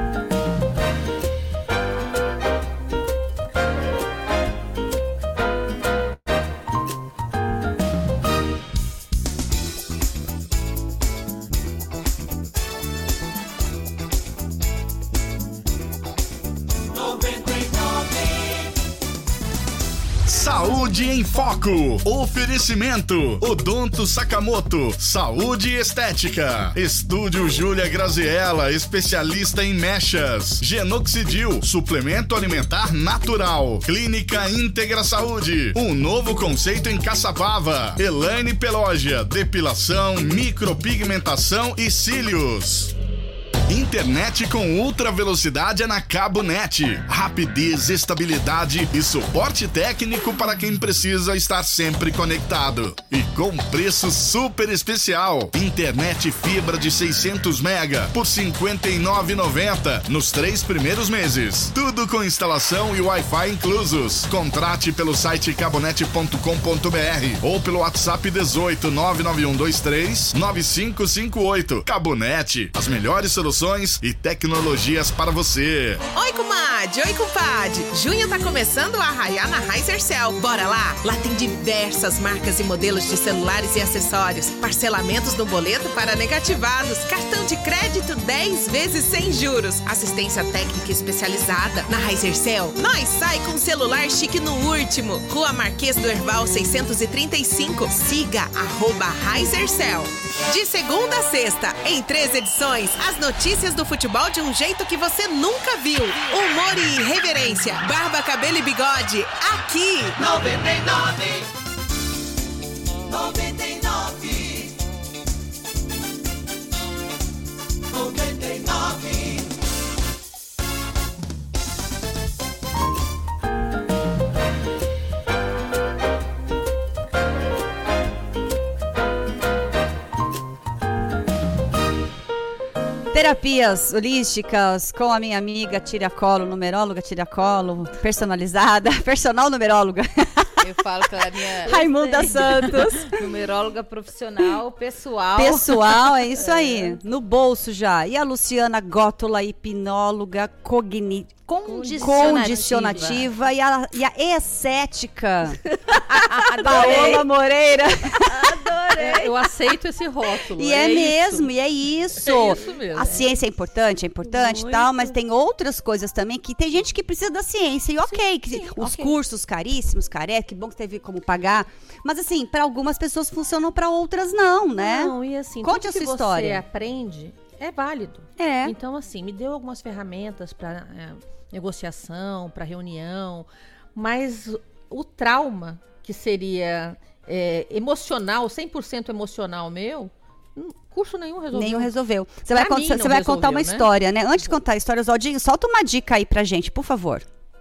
Saúde em Foco. Oferecimento. Odonto Sakamoto. Saúde e Estética. Estúdio Júlia Graziella, especialista em mechas. Genoxidil, suplemento alimentar natural. Clínica Íntegra Saúde. Um novo conceito em Caçapava. Elaine Pelógia, depilação, micropigmentação e cílios. Internet com ultra velocidade é na CaboNet. Rapidez, estabilidade e suporte técnico para quem precisa estar sempre conectado. E com preço super especial. Internet fibra de seiscentos mega por cinquenta e nove reais e noventa centavos nos três primeiros meses. Tudo com instalação e Wi-Fi inclusos. Contrate pelo site cabonet ponto com ponto br ou pelo WhatsApp dezoito nove nove um dois três nove cinco cinco oito. CaboNet, as melhores soluções e tecnologias para você. Oi, comadre! Oi, compadre! Junho tá começando a arraiar na Razercell. Bora lá? Lá tem diversas marcas e modelos de celulares e acessórios. Parcelamentos no boleto para negativados. Cartão de crédito dez vezes sem juros. Assistência técnica especializada. Na Razercell, nós sai com celular chique no último. Rua Marquês do Herval seiscentos e trinta e cinco. Siga arroba Razercell. De segunda a sexta, em três edições, as notícias do futebol de um jeito que você nunca viu. Humor e irreverência, barba, cabelo e bigode, aqui. noventa e nove. noventa e nove. noventa e nove. Terapias holísticas com a minha amiga Tiracolo, numeróloga Tiracolo, personalizada, personal numeróloga. Eu falo que ela é minha Raimunda Santos. numeróloga profissional, pessoal. Pessoal, é isso aí. No bolso já. E a Luciana Gótola, hipnóloga cognitiva. Condicionativa. Condicionativa e a, e a escética. Paola Moreira. É, eu aceito esse rótulo. E é, é mesmo, isso. e é isso. É isso mesmo. A ciência é importante, é importante e Muito. tal, mas tem outras coisas também que tem gente que precisa da ciência. E ok, que sim, os ok. cursos caríssimos, careca, que bom que teve como pagar. Mas assim, para algumas pessoas funcionam, para outras não, né? Não, e assim, Conte tudo a sua que história. você aprende é válido. É. Então, assim, me deu algumas ferramentas para é, negociação, para reunião, mas o trauma, que seria é, emocional, cem por cento emocional meu, curso nenhum resolveu. Nenhum resolveu. Você vai, Pra con- mim você não vai contar resolveu, uma né? história, né? Antes de contar a história, Oswaldinho, solta uma dica aí pra gente, por favor.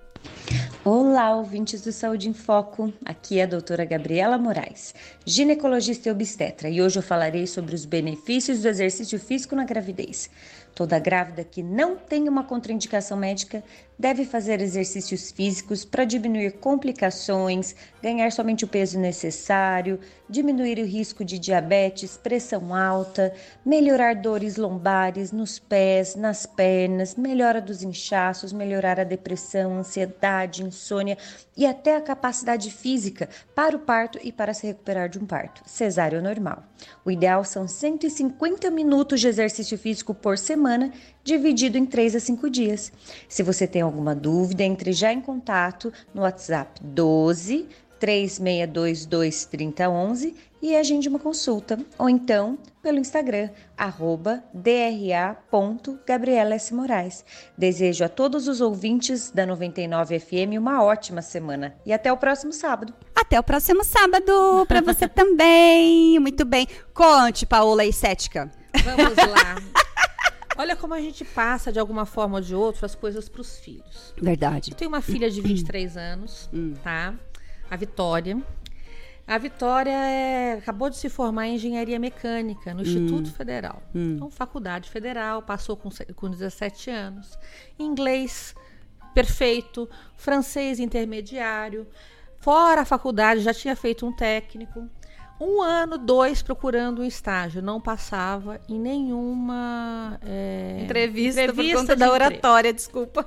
Olá, ouvintes do Saúde em Foco. Aqui é a doutora Gabriela Moraes, ginecologista e obstetra, e hoje eu falarei sobre os benefícios do exercício físico na gravidez. Toda grávida que não tem uma contraindicação médica deve fazer exercícios físicos para diminuir complicações, ganhar somente o peso necessário, diminuir o risco de diabetes, pressão alta, melhorar dores lombares nos pés, nas pernas, melhora dos inchaços, melhorar a depressão, ansiedade, insônia e até a capacidade física para o parto e para se recuperar de um parto, cesárea ou normal. O ideal são cento e cinquenta minutos de exercício físico por semana, dividido em três a cinco dias. Se você tem alguma dúvida, entre já em contato no WhatsApp doze, três seis dois dois, três zero um um e agende uma consulta, ou então pelo Instagram, arroba dra ponto gabriela s moraes. Desejo a todos os ouvintes da noventa e nove F M uma ótima semana e até o próximo sábado. Até o próximo sábado, pra você também. Muito bem. Conte, Paola e Cética. Vamos lá. Olha como a gente passa, de alguma forma ou de outra, as coisas para os filhos. Verdade. Eu tenho uma filha de vinte e três anos, tá? A Vitória. A Vitória é, acabou de se formar em Engenharia Mecânica no Instituto Federal. Então, faculdade federal, passou com, com dezessete anos. Inglês perfeito, francês intermediário. Fora a faculdade, já tinha feito um técnico. Um ano, dois, procurando um estágio. Não passava em nenhuma é, Entrevista, entrevista por conta de da emprego. oratória, desculpa.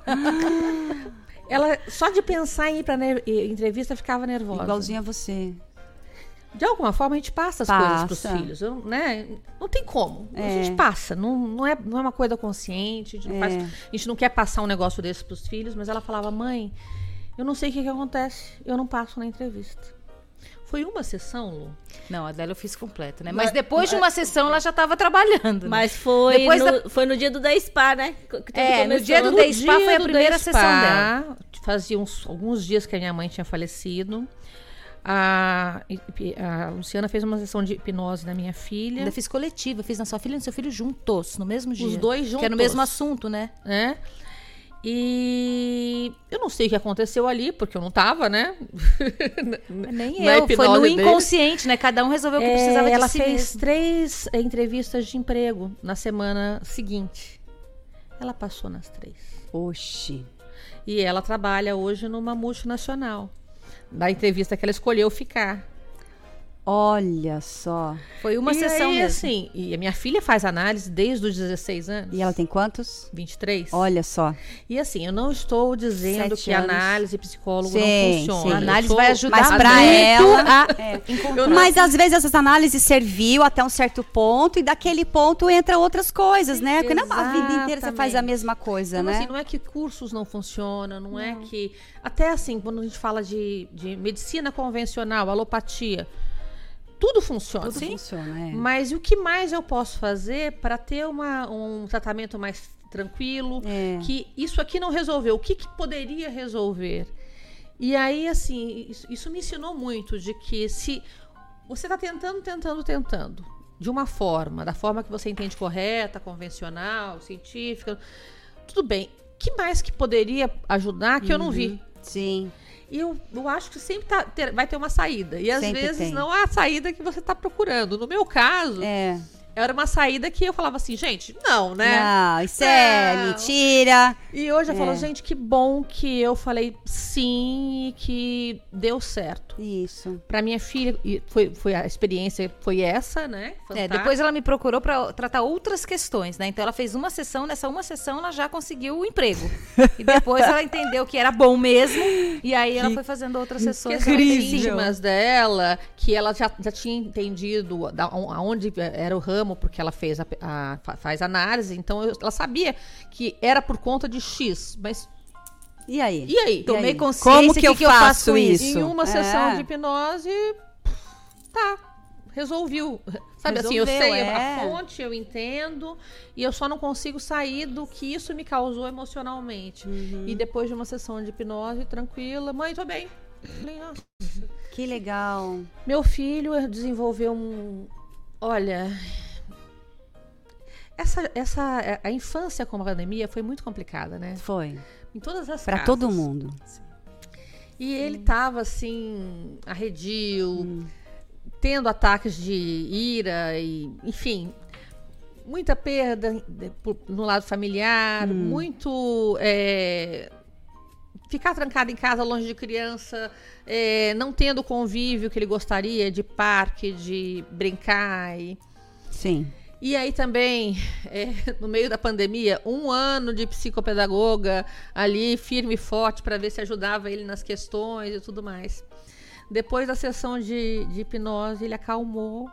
Ela, só de pensar em ir para entrevista, ficava nervosa. Igualzinho a você. De alguma forma, a gente passa as Passa. coisas para os filhos. Eu, né? Não tem como. É. A gente passa. Não, não, é, não é uma coisa consciente. A gente, não É. faz, a gente não quer passar um negócio desse para os filhos. Mas ela falava, mãe, eu não sei o que, que acontece. Eu não passo na entrevista. Foi uma sessão, Lu? Não, a dela eu fiz completa, né? Mas- Mas depois de uma sessão ela já estava trabalhando. né? Mas foi Depois no, da- foi no dia do Day Spa, né? Que tudo É, no começou. dia do No Day Spa dia foi a do primeira Day sessão Spa, dela. Fazia uns, alguns dias que a minha mãe tinha falecido. A, a Luciana fez uma sessão de hipnose na minha filha. Ainda fiz coletiva, fiz na sua filha e no seu filho juntos, no mesmo dia. Os dois juntos. Que é no mesmo assunto, né? Né? E eu não sei o que aconteceu ali, porque eu não tava, né? Nem Na eu, foi hipnose no dele. inconsciente, né? Cada um resolveu o que É, precisava de ela si fez mesmo. três é, entrevistas de emprego na semana seguinte. Ela passou nas três. Oxi. E ela trabalha hoje numa multinacional. Da entrevista que ela escolheu ficar. Olha só. Foi uma e sessão aí, mesmo. assim, e a minha filha faz análise desde os dezesseis anos. E ela tem quantos? vinte e três. Olha só. E assim, eu não estou dizendo Sete que anos. análise psicólogo Sim, não funciona. sim. Eu A análise sou- vai ajudar Mas pra muito ela- a É. encontrar. Mas às vezes essas análises serviu até um certo ponto e daquele ponto entra outras coisas, né? Porque não, a vida inteira você faz a Exatamente. mesma coisa, Então, né? assim, não é que cursos não funcionam, não, é que... Até assim, quando a gente fala de, de medicina convencional, alopatia, tudo funciona. Tudo funciona, é. Mas o que mais eu posso fazer para ter uma, um tratamento mais tranquilo? É. Que isso aqui não resolveu. O que, que poderia resolver? E aí, assim, isso, isso me ensinou muito de que se você está tentando, tentando, tentando, de uma forma, da forma que você entende correta, convencional, científica, tudo bem. O que mais que poderia ajudar que eu não vi? Sim. E eu, eu acho que sempre tá- ter- vai ter uma saída. E às Sempre vezes tem. não é a saída que você está procurando. No meu caso, É. era uma saída que eu falava assim, gente, não, né? Não, isso é Não. mentira. E hoje eu É. falo, gente, que bom que eu falei sim e que deu certo. Isso. Pra minha filha, e foi, foi a experiência foi essa, né? É, Fantástica. depois ela me procurou para tratar outras questões, né? Então ela fez uma sessão, nessa uma sessão ela já conseguiu o emprego. E depois ela entendeu que era bom mesmo, e aí ela foi fazendo outras sessões. íntimas dela, que ela já, já tinha entendido da, aonde era o ramo, porque ela fez a, a- fa- faz análise, então eu- ela sabia que era por conta de X, mas E aí? e aí? Tomei aí? consciência, Como que que eu que eu faço faço com isso? Em uma É. sessão de hipnose, tá, resolviu. Sabe assim, Resolveu, eu sei é. a fonte, eu entendo, e eu só não consigo sair do que isso me causou emocionalmente. Uhum. E depois de uma sessão de hipnose, tranquila, mãe, tô bem. Falei, nossa. Que legal. Meu filho desenvolveu um... Olha... Essa, essa, a infância com a pandemia foi muito complicada, né? Foi. Em todas as Pra casas. todo mundo. E ele tava assim, arredio, hum. tendo ataques de ira, e, enfim, muita perda no lado familiar, hum. muito. É, ficar trancado em casa, longe de criança, é, não tendo o convívio que ele gostaria de parque, de brincar. E... Sim. E aí também, é, no meio da pandemia, um ano de psicopedagoga ali, firme e forte, para ver se ajudava ele nas questões e tudo mais. Depois da sessão de, de hipnose, ele acalmou.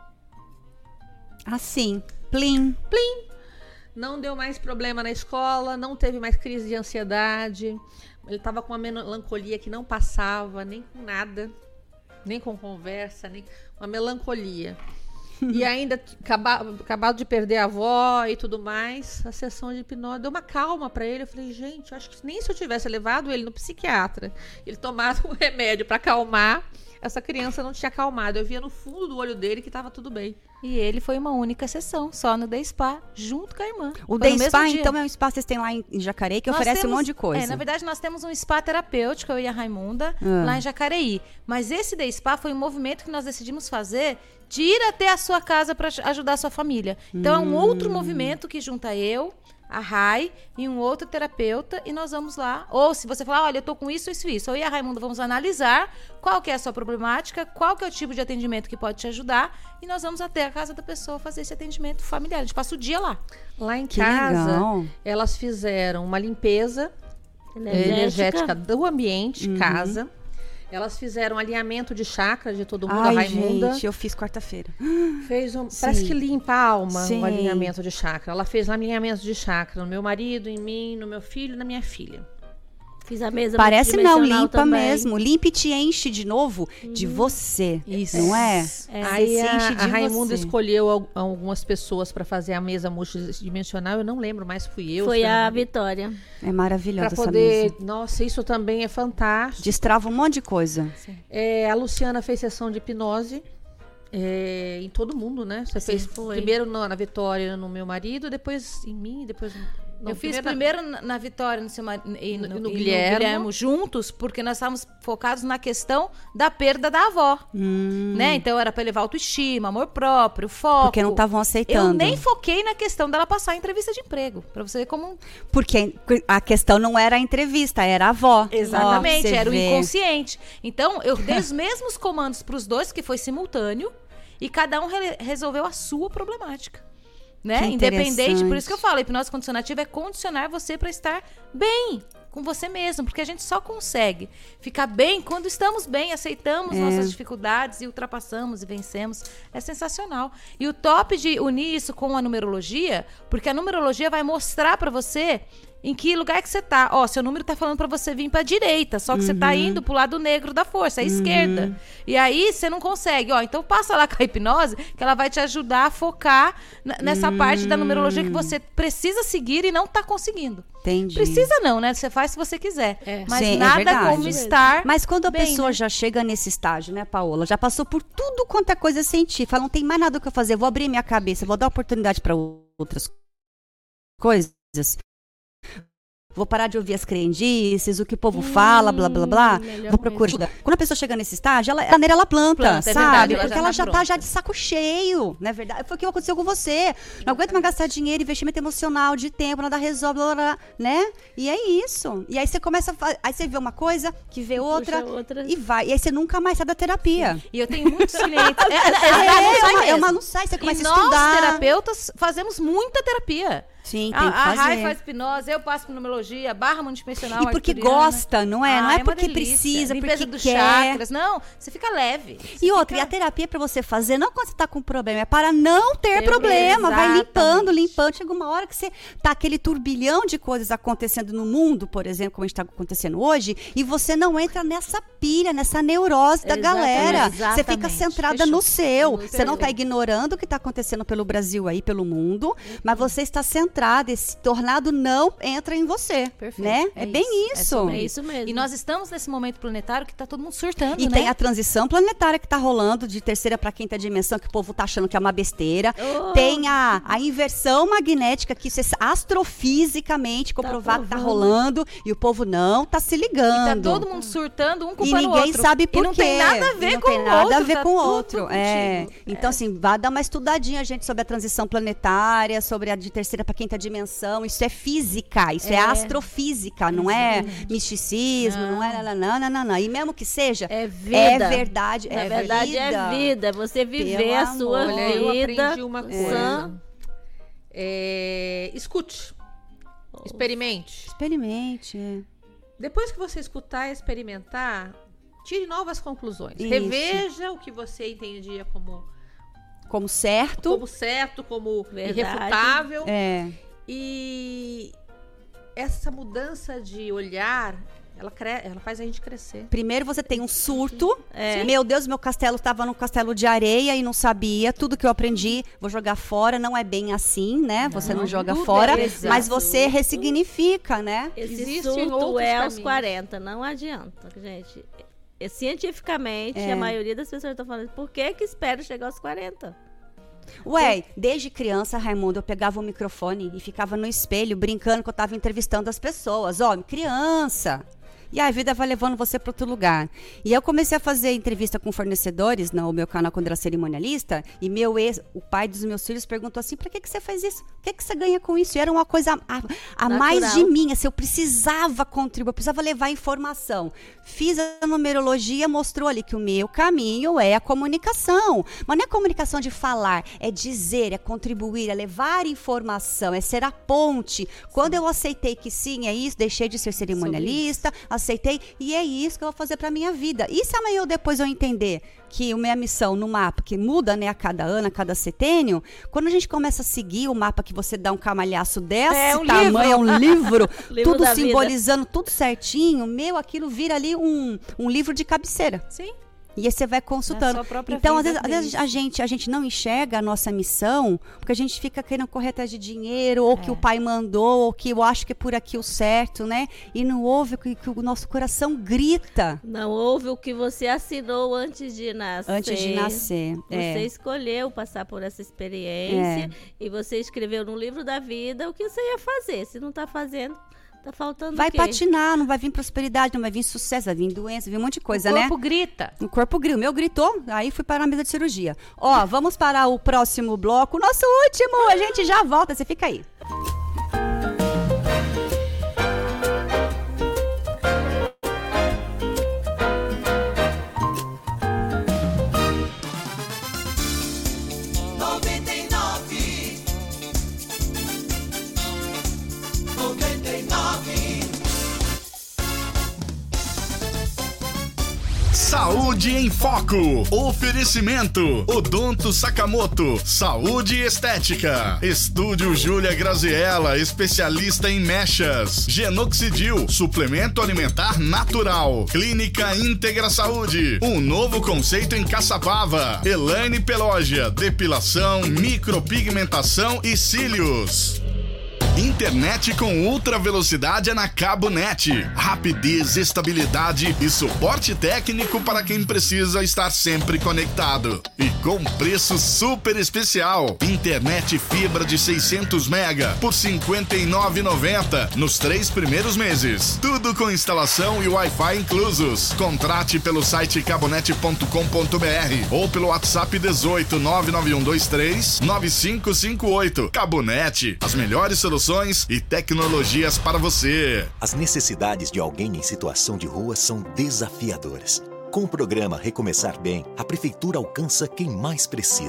Assim, plim. Plim. Não deu mais problema na escola, não teve mais crise de ansiedade. Ele estava com uma melancolia que não passava, nem com nada, nem com conversa, nem uma melancolia. E ainda acabado, acabado de perder a avó e tudo mais, a sessão de hipnose deu uma calma pra ele. Eu falei, gente, eu acho que nem se eu tivesse levado ele no psiquiatra, ele tomado um remédio pra acalmar, essa criança não tinha acalmado. Eu via no fundo do olho dele que tava tudo bem. E ele foi uma única sessão, só no Day Spa, junto com a irmã. O Day Spa, então, é um spa que vocês têm lá em Jacareí, que nós oferece temos, um monte de coisa. É, na verdade, nós temos um spa terapêutico, eu e a Raimunda, ah. lá em Jacareí. Mas esse Day Spa foi um movimento que nós decidimos fazer de ir até a sua casa para ajudar a sua família. Então, hum. é um outro movimento que junta eu, a Rai e um outro terapeuta, e nós vamos lá. Ou se você falar, olha, eu tô com isso, isso, isso. Eu e a Raimunda vamos analisar qual que é a sua problemática, qual que é o tipo de atendimento que pode te ajudar, e nós vamos até a casa da pessoa fazer esse atendimento familiar. A gente passa o dia lá. Lá em que casa, legal. Elas fizeram uma limpeza energética, energética do ambiente, uhum. casa. Elas fizeram alinhamento de chakra de todo mundo. Ai, a Raimunda, gente, eu fiz quarta-feira. Fez um, Sim. parece que limpa a alma, Sim. um alinhamento de chakra. Ela fez um alinhamento de chakra no meu marido, em mim, no meu filho e na minha filha. Fiz a mesa Parece não, limpa também. mesmo. Limpa e te enche de novo hum. de você. Isso. Não é? é. Aí a, a Raimunda escolheu al- algumas pessoas para fazer a mesa multidimensional. Eu não lembro mais, fui eu. Foi a Vitória. É maravilhosa pra poder, essa mesa. Nossa, isso também é fantástico. Destrava um monte de coisa. É, a Luciana fez sessão de hipnose. É, em todo mundo, né? Você Sim, fez foi. primeiro na, na Vitória, no meu marido, depois em mim, depois... Não, eu fiz primeiro na, na Vitória no seu, e no, no, no, e Guilherme. no Guilherme juntos, porque nós estávamos focados na questão da perda da avó. Hum. Né? Então era para elevar autoestima, amor próprio, foco. Porque não estavam aceitando. Eu nem foquei na questão dela passar a entrevista de emprego. Para você ver como. Porque a questão não era a entrevista, era a avó. Exatamente, oh, era vê. o inconsciente. Então eu dei os mesmos comandos para os dois, que foi simultâneo, e cada um re- resolveu a sua problemática. Né? Independente, por isso que eu falo, a hipnose condicionativa é condicionar você para estar bem com você mesmo, porque a gente só consegue ficar bem quando estamos bem, aceitamos é. nossas dificuldades e ultrapassamos e vencemos. É sensacional. E o top de unir isso com a numerologia, porque a numerologia vai mostrar para você em que lugar que você tá. Ó, seu número tá falando pra você vir pra direita, só que uhum. você tá indo pro lado negro da força, à uhum. esquerda. E aí você não consegue. Ó, então passa lá com a hipnose, que ela vai te ajudar a focar n- nessa uhum. parte da numerologia que você precisa seguir e não tá conseguindo. Entendi. Precisa não, né? Você faz se você quiser. É. Mas Sim, nada é como estar Mas quando a bem, pessoa né? já chega nesse estágio, né, Paola? Já passou por tudo quanto é coisa científica. Não tem mais nada o que eu fazer. Vou abrir minha cabeça, vou dar oportunidade para outras coisas. Vou parar de ouvir as crendices, o que o povo hum, fala, blá, blá, blá. Vou procurar ajuda. Quando a pessoa chega nesse estágio, ela, a ela planta, planta sabe? É verdade, ela Porque já ela tá já pronta. tá já de saco cheio, não é verdade? Foi o que aconteceu com você. Não aguenta mais gastar dinheiro, investimento emocional, de tempo, nada resolve, blá, blá, blá, né? E é isso. E aí você começa, a, aí você vê uma coisa, que vê outra, outra, e vai. E aí você nunca mais sai da terapia. E eu tenho muitos clientes. é, é, é, é, é, uma, é uma não sai, você começa e a estudar. Nós, terapeutas, fazemos muita terapia. Sim, a, tem que a fazer. Rai faz hipnose, eu passo pneumologia, barra multidimensional. E porque arcturiana. gosta, não é? Ah, não é, é uma porque delícia. precisa, Limpeza porque dos quer. chakras. Não, você fica leve. Você E outra, fica... e a terapia é pra você fazer, não quando você tá com problema, é para não ter Ter problema. Vai exatamente. limpando, limpando. Chega uma hora que você tá aquele turbilhão de coisas acontecendo no mundo, por exemplo, como está acontecendo hoje, e você não entra nessa pilha, nessa neurose da Exatamente, galera. Você fica exatamente. centrada Fechou. no seu. No Você não seu. tá ignorando o que tá acontecendo pelo Brasil aí, pelo mundo, mas você está centrada. Esse tornado não entra em você. Perfeito. Né? É, É bem isso. É isso. sobre É isso mesmo. E nós estamos nesse momento planetário que tá todo mundo surtando, E né? tem a transição planetária que tá rolando de terceira para quinta dimensão, que o povo tá achando que é uma besteira. Oh. Tem a, a inversão magnética, que isso é astrofisicamente comprovado que tá provando. rolando, e o povo não tá se E tá ligando. todo mundo surtando, um E culpando o ninguém outro. sabe por E não quê. tem nada a E ver não com tem o nada outro. a ver tá com o tudo outro. É. contigo. Então, assim, vá dar uma estudadinha, gente, sobre a transição planetária, sobre a de terceira para quinta dimensão. Isso é física, isso é, É. astrofísica, não é misticismo, não, é não, não, não, não. E mesmo que seja, É vida. é verdade, Na é verdade, vida. é vida. Você viver Pelo a sua amor. Olha, eu vida. aprendi uma coisa. sã. É, escute. Experimente. Experimente. é. Depois que você escutar e experimentar, tire novas conclusões. Isso. Reveja o que você entendia como, Como certo. como certo, como Verdade. irrefutável. É. E essa mudança de olhar, ela, cre... ela faz a gente crescer. Primeiro você tem um surto. É. Meu Deus, meu castelo estava num castelo de areia e não sabia. Tudo que eu aprendi, vou jogar fora. Não é bem assim, né? Você não, Não, joga tudo fora, é exato. mas você ressignifica, né? Esse Existem surto outros é aos caminhos. quarenta, não adianta, gente. É, cientificamente, É. a maioria das pessoas estão falando, por que que espera chegar aos quarenta? Ué, desde criança, Raimundo, eu pegava o microfone e ficava no espelho brincando que eu estava entrevistando as pessoas. Ó, criança. E a vida vai levando você para outro lugar. E eu comecei a fazer entrevista com fornecedores no meu canal quando era cerimonialista. E meu ex, o pai dos meus filhos, perguntou assim: pra que, que você faz isso? O que, que você ganha com isso? E era uma coisa a, a mais de mim. Assim, eu precisava contribuir, eu precisava levar informação. Fiz a numerologia, mostrou ali que o meu caminho é a comunicação. Mas não é comunicação de falar, é dizer, é contribuir, é levar informação, é ser a ponte. Quando eu aceitei que sim, é isso, deixei de ser cerimonialista, aceitei, e é isso que eu vou fazer para minha vida. E se amanhã ou depois eu entender que a minha missão no mapa, que muda, né, a cada ano, a cada setênio, quando a gente começa a seguir o mapa que você dá um camalhaço desse É um tamanho, livro. é um livro, Livro tudo da vida. simbolizando, tudo certinho, meu, aquilo vira ali um, um livro de cabeceira. Sim. E aí você vai consultando. Da sua própria Então, às vida vezes, às vezes a gente, a gente não enxerga a nossa missão, porque a gente fica querendo correr atrás de dinheiro, ou que o pai mandou, ou que eu acho que é por aqui o certo, né? E não ouve o que, que o nosso coração grita Não houve o que você assinou antes de nascer. antes de nascer. Você É. escolheu passar por essa experiência e você escreveu no livro da vida o que você ia fazer. Se não tá fazendo, tá faltando Vai o quê? patinar, não vai vir prosperidade, não vai vir sucesso, vai vir doença, vai vir um monte de coisa, o né? corpo grita. O corpo grita. O meu gritou, aí fui para a mesa de cirurgia. Ó, vamos para o próximo bloco, o nosso último. A gente já volta, você fica aí. Saúde em Foco. Oferecimento Odonto Sakamoto. Saúde e Estética. Estúdio Júlia Graziella, especialista em mechas. Genoxidil, suplemento alimentar natural. Clínica Íntegra Saúde. Um novo conceito em Caçapava. Elaine Pelógia, depilação, micropigmentação e cílios. Internet com ultra velocidade é na Cabonet. Rapidez, estabilidade e suporte técnico para quem precisa estar sempre conectado. E com preço super especial. Internet fibra de seiscentos mega por cinquenta e nove reais e noventa centavos nos três primeiros meses. Tudo com instalação e Wi-Fi inclusos. Contrate pelo site cabonet ponto com ponto br ou pelo WhatsApp dezoito nove nove um dois três nove cinco cinco oito. Cabonet, as melhores soluções e tecnologias para você. As necessidades de alguém em situação de rua são desafiadoras. Com o programa Recomeçar Bem, a Prefeitura alcança quem mais precisa.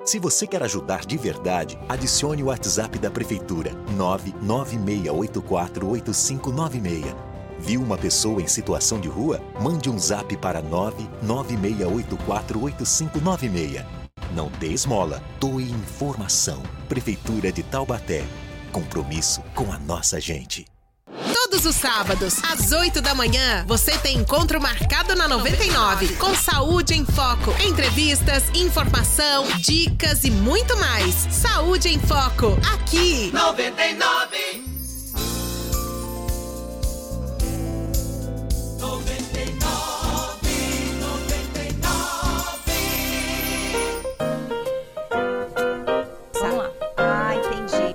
Se você quer ajudar de verdade, adicione o WhatsApp da Prefeitura nove nove seis oito quatro oito cinco nove seis. Viu uma pessoa em situação de rua? Mande um zap para nove nove seis oito quatro oito cinco nove seis. Não dê esmola, doe informação. Prefeitura de Taubaté. Compromisso com a nossa gente. Todos os sábados, às oito da manhã, você tem encontro marcado na noventa e nove, com Saúde em Foco. Entrevistas, informação, dicas e muito mais. Saúde em Foco, aqui. noventa e nove. noventa e nove, noventa e nove. Vamos lá. Ah, entendi.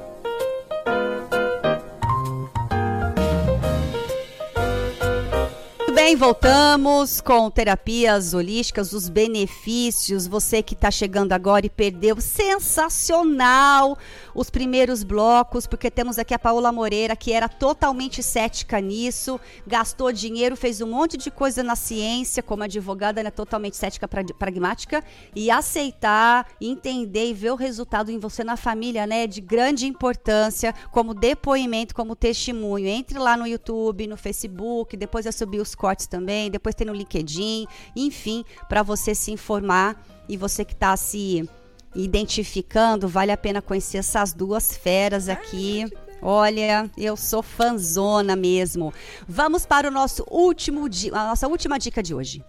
Muito bem, voltamos com terapias holísticas, os benefícios. Você que está chegando agora e perdeu, sensacional os primeiros blocos, porque temos aqui a Paola Moreira, que era totalmente cética nisso, gastou dinheiro, fez um monte de coisa na ciência, como advogada, ela é totalmente cética, pragmática, e aceitar, entender e ver o resultado em você na família, né, de grande importância, como depoimento, como testemunho. Entre lá no YouTube, no Facebook, depois eu subir os cortes também, depois tem no LinkedIn, enfim, para você se informar. E você que está se identificando, vale a pena conhecer essas duas feras aqui. Olha, eu sou fanzona mesmo. Vamos para o nosso último di- a nossa última dica de hoje.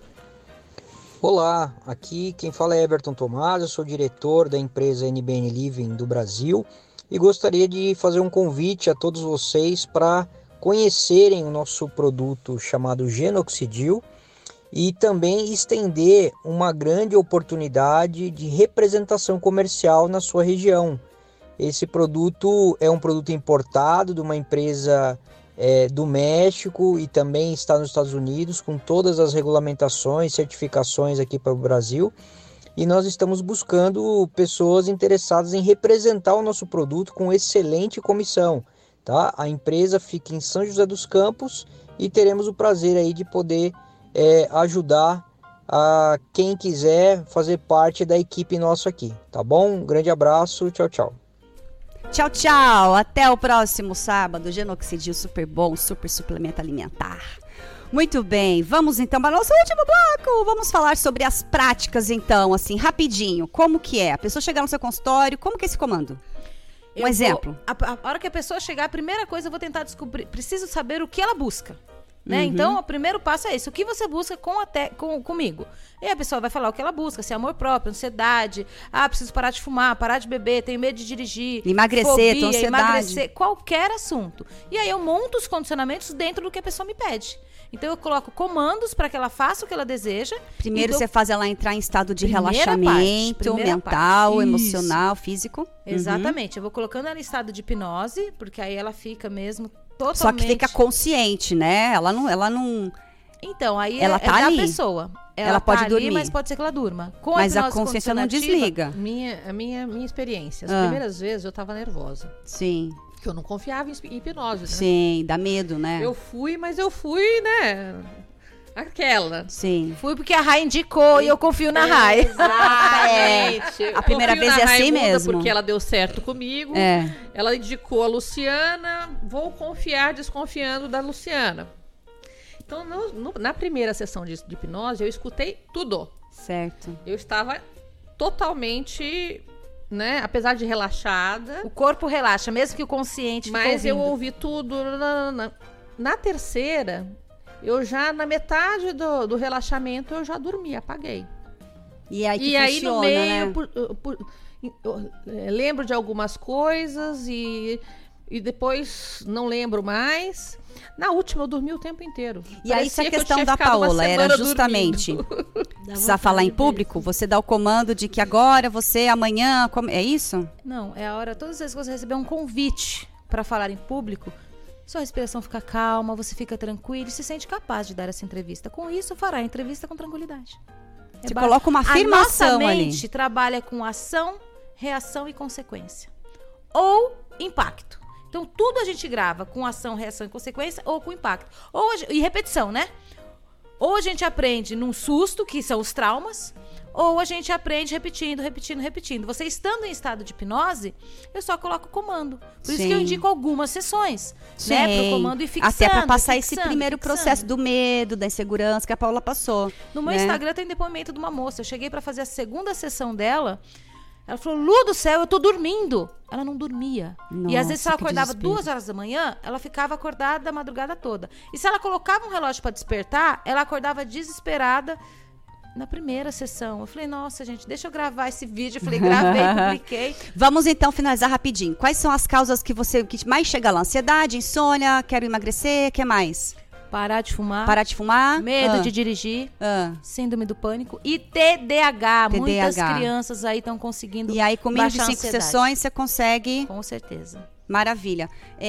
Olá, aqui quem fala é Everton Tomás, eu sou diretor da empresa N B N Living do Brasil e gostaria de fazer um convite a todos vocês para conhecerem o nosso produto chamado Genoxidil e também estender uma grande oportunidade de representação comercial na sua região. Esse produto é um produto importado de uma empresa é, do México e também está nos Estados Unidos, com todas as regulamentações, certificações aqui para o Brasil. E nós estamos buscando pessoas interessadas em representar o nosso produto com excelente comissão. Tá? A empresa fica em São José dos Campos e teremos o prazer aí de poder É, ajudar a quem quiser fazer parte da equipe nossa aqui, tá bom? Um grande abraço, tchau, tchau. Tchau, tchau. Até o próximo sábado. Genoxidil super bom, super suplemento alimentar. Muito bem, vamos então para o nosso último bloco. Vamos falar sobre as práticas então, assim, rapidinho. Como que é? A pessoa chegar no seu consultório, como que é esse comando? Um Eu exemplo. Vou, a, a hora que a pessoa chegar, a primeira coisa eu vou tentar descobrir, preciso saber o que ela busca. Né? Uhum. Então, o primeiro passo é esse. O que você busca com a te, com, comigo? E a pessoa vai falar o que ela busca. Se é amor próprio, ansiedade. Ah, preciso parar de fumar, parar de beber, tenho medo de dirigir. Emagrecer, fobia, ansiedade. emagrecer, qualquer assunto. E aí eu monto os condicionamentos dentro do que a pessoa me pede. Então, eu coloco comandos para que ela faça o que ela deseja. Primeiro então, você faz ela entrar em estado de primeira relaxamento parte, mental, parte. emocional, físico. Exatamente. Uhum. Eu vou colocando ela em estado de hipnose, porque aí ela fica mesmo totalmente... Só que fica consciente, né? Ela não... Ela não... Então, aí ela é, tá é ali. da pessoa. Ela, ela tá pode ali, dormir. Mas pode ser que ela durma. Com mas a, a consciência não desliga. Minha, a minha, minha experiência. As Ah. primeiras vezes eu tava nervosa. Sim. Porque eu não confiava em hipnose, né? Sim, dá medo, né? Eu fui, mas eu fui, né... Aquela. Sim. Fui porque a Rai indicou e eu confio na Rai. Exatamente. A primeira vez é assim mesmo. Porque ela deu certo comigo. É. Ela indicou a Luciana. Vou confiar desconfiando da Luciana. Então, no, no, na primeira sessão de, de hipnose, eu escutei tudo. Certo. Eu estava totalmente, né, apesar de relaxada. O corpo relaxa, mesmo que o consciente fique Mas eu ouvindo. ouvi tudo. Na, na terceira, eu já, na metade do, do relaxamento, eu já dormi, apaguei. E aí que e aí, funciona, no meio, né? por, por, eu, é, lembro de algumas coisas e, e depois não lembro mais. Na última, eu dormi o tempo inteiro. E aí, essa Parecia que eu questão tinha da ficado uma Paola era semana justamente dormindo. precisar falar em público, você dá o comando de que agora, você, amanhã, como- é isso? Não, é a hora, todas as vezes que você receber um convite para falar em público, sua respiração fica calma, você fica tranquilo e se sente capaz de dar essa entrevista. Com isso, fará a entrevista com tranquilidade. É Você ba- coloca uma afirmação A nossa ali. mente trabalha com ação, reação e consequência. Ou impacto. Então, tudo a gente grava com ação, reação e consequência ou com impacto. Ou a gen- e repetição, né? Ou a gente aprende num susto, que são os traumas, ou a gente aprende repetindo, repetindo, repetindo. Você estando em estado de hipnose, eu só coloco o comando. Por Sim. isso que eu indico algumas sessões, Sim. né? Pro comando e fixando. Até para passar fixando, esse primeiro fixando. processo do medo, da insegurança que a Paula passou. No meu né? Instagram tem depoimento de uma moça. Eu cheguei para fazer a segunda sessão dela. Ela falou, Lu do céu, eu tô dormindo. Ela não dormia. Nossa, e às vezes se ela que acordava desespero. duas horas da manhã, ela ficava acordada a madrugada toda. E se ela colocava um relógio para despertar, ela acordava desesperada na primeira sessão. Eu falei, nossa, gente, deixa eu gravar esse vídeo. Eu falei, gravei, publiquei. Vamos então finalizar rapidinho. Quais são as causas que você que mais chega lá? Ansiedade, insônia, quero emagrecer, o que mais? Parar de fumar. Parar de fumar? Medo Ah. de dirigir. Ah. Síndrome do pânico. E T D A H. T D A H. Muitas crianças aí estão conseguindo E aí, com menos de baixar a cinco ansiedade. sessões, você consegue. Com certeza. Maravilha.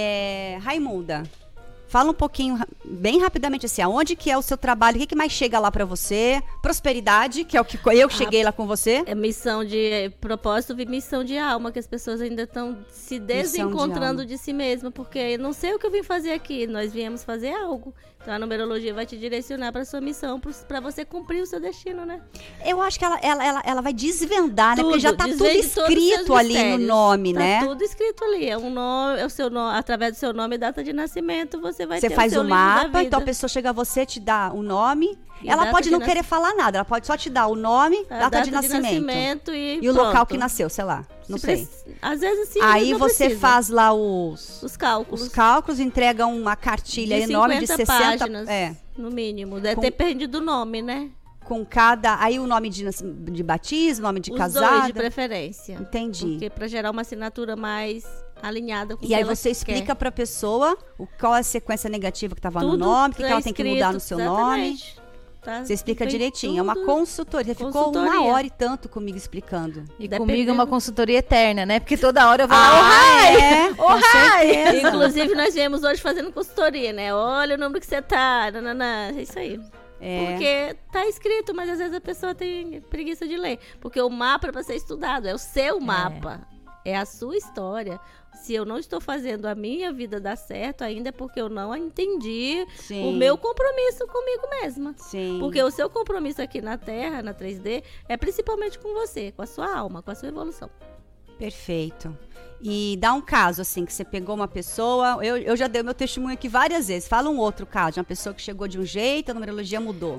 É, Raimunda, fala um pouquinho, ra- bem rapidamente assim, aonde que é o seu trabalho, o que, que mais chega lá pra você? Prosperidade, que é o que eu que cheguei lá com você. É missão de é, propósito e missão de alma, que as pessoas ainda estão se desencontrando alma. de, si mesma, porque eu não sei o que eu vim fazer aqui, nós viemos fazer algo. Então a numerologia vai te direcionar para sua missão, para você cumprir o seu destino, né? Eu acho que ela, ela, ela, ela vai desvendar, né? Tudo, Porque já tá tudo desvende todos os seus escrito ali no mistérios. nome, Tá né? tudo escrito ali, é um nome, é o seu nome, através do seu nome e data de nascimento, você vai Você ter faz o seu o livro da mapa, então a vida. pessoa chega a você, te dá o nome. E Ela data pode de não nas- querer falar nada, ela pode só te dar o nome, A data, de nascimento. e, E o local pronto. que nasceu, sei lá. Não Se sei. preci- Às vezes sim, Aí mas não você precisa. faz lá os, os cálculos. os cálculos, entrega uma cartilha de enorme de cinquenta sessenta páginas, é, no mínimo. Deve Com- ter perdido o nome, né? com cada. Aí o nome de, nas- de batismo, nome de Os casada. dois de preferência. Entendi. Porque para gerar uma assinatura mais alinhada com o E que aí ela você explica quer. pra pessoa o, qual é a sequência negativa que tava no Tudo nome, o que, tá que ela tem que escrito, mudar no seu nome. exatamente. Tá? Você explica Tem direitinho. É uma tudo. consultoria. Ficou uma Consultoria. hora e tanto comigo explicando. E Dependendo- comigo é uma consultoria eterna, né? Porque toda hora eu vou Ah, lá, oh, hi! é? Oh, Com hi! certeza. Inclusive, nós viemos hoje fazendo consultoria, né? Olha o número que você tá, nananã, é isso aí. É. Porque tá escrito, mas às vezes a pessoa tem preguiça de ler. Porque o mapa é para ser estudado, é o seu mapa. É a sua história. Se eu não estou fazendo a minha vida dar certo, ainda é porque eu não entendi Sim. o meu compromisso comigo mesma. Sim. Porque o seu compromisso aqui na Terra, na três D, é principalmente com você, com a sua alma, com a sua evolução. Perfeito. E dá um caso, assim, que você pegou uma pessoa. Eu, eu já dei o meu testemunho aqui várias vezes. Fala um outro caso, de uma pessoa que chegou de um jeito, a numerologia mudou.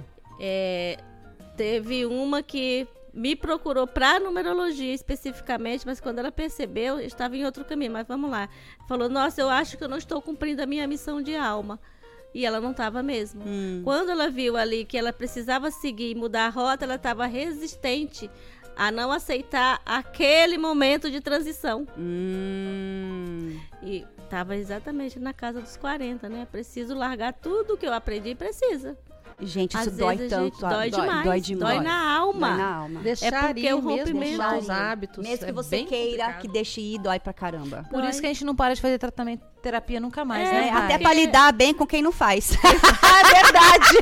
É, teve uma que me procurou para numerologia especificamente, mas quando ela percebeu, eu estava em outro caminho. Mas vamos lá. Falou, nossa, eu acho que eu não estou cumprindo a minha missão de alma. E ela não estava mesmo. Hum. Quando ela viu ali que ela precisava seguir e mudar a rota, ela estava resistente a não aceitar aquele momento de transição. Hum. E estava exatamente na casa dos quarenta, né? Preciso largar tudo que eu aprendi, precisa. Gente, Às isso dói vezes a tanto. gente dói demais, Dói dói demais. na alma. Dói na alma. Deixar É porque ir o mesmo, rompimento- mudar os hábitos. Mesmo que é você bem queira complicado. que deixe ir, dói pra caramba. Por isso que a gente não para de fazer tratamento, terapia nunca mais, É, né? É, Rai? até pra lidar bem com quem não faz. É verdade.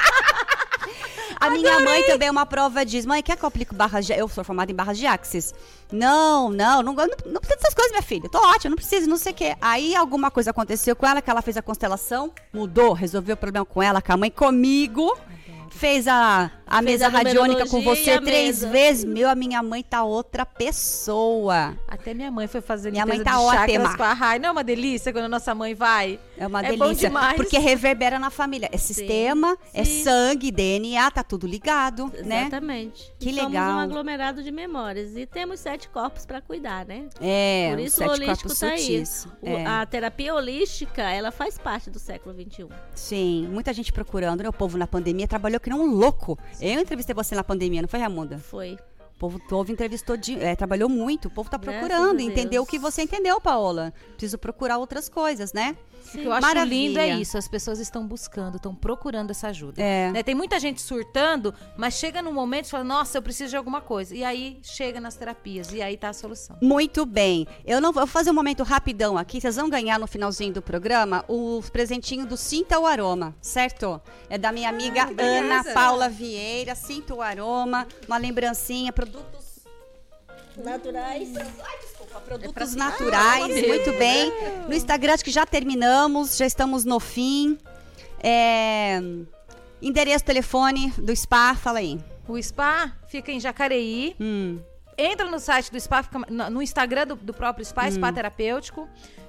A minha mãe também é uma prova diz, mãe, quer que eu aplique barras de... Eu sou formada em barras de axis. Não, não, não, não, não precisa dessas coisas, minha filha. Tô ótima, não preciso, não sei o quê. Aí alguma coisa aconteceu com ela, que ela fez a constelação, mudou, resolveu o problema com ela, com a mãe, comigo. Fez a, a Fez mesa a radiônica com numerologia você e a três mesa. vezes. Meu, a minha mãe tá outra pessoa. Até minha mãe foi fazer Minha mãe limpeza tá de chakras ótima. com a Rai. Não é uma delícia quando a nossa mãe vai? É uma É bom delícia. demais. Porque reverbera na família. É sistema, é sim. sangue, D N A, tá tudo ligado, né? Exatamente. Que E legal. Somos um aglomerado de memórias. E temos sete corpos para cuidar, né? É, Por os isso sete o holístico corpos tá aí. sutis. O- É. A terapia holística, ela faz parte do século vinte e um. Sim, muita gente procurando, né? O povo na pandemia trabalhou que nem um louco. Eu entrevistei você na pandemia, não foi, Ramunda? Foi. O povo, o povo entrevistou, de, é, trabalhou muito. O povo tá Graças procurando, a entendeu Deus. o que você entendeu, Paola. Preciso procurar outras coisas, né? O que eu acho Maravilha. lindo é isso, as pessoas estão buscando, estão procurando essa ajuda. É. Né? Tem muita gente surtando, mas chega num momento e fala, nossa, eu preciso de alguma coisa. E aí chega nas terapias, e aí tá a solução. Muito bem. Eu não vou fazer um momento rapidão aqui. Vocês vão ganhar no finalzinho do programa os presentinhos do Sinta o Aroma, certo? É da minha amiga Ana Paula Vieira. Sinta o Aroma, uma lembrancinha, produtos Naturais. Produtos naturais, muito bem. No Instagram, acho que já terminamos, já estamos no fim. É, endereço, telefone do Spa, fala aí. O spa fica em Jacareí. Hum. Entra no site do spa, fica no Instagram do, do próprio spa, hum. Spa Terapêutico.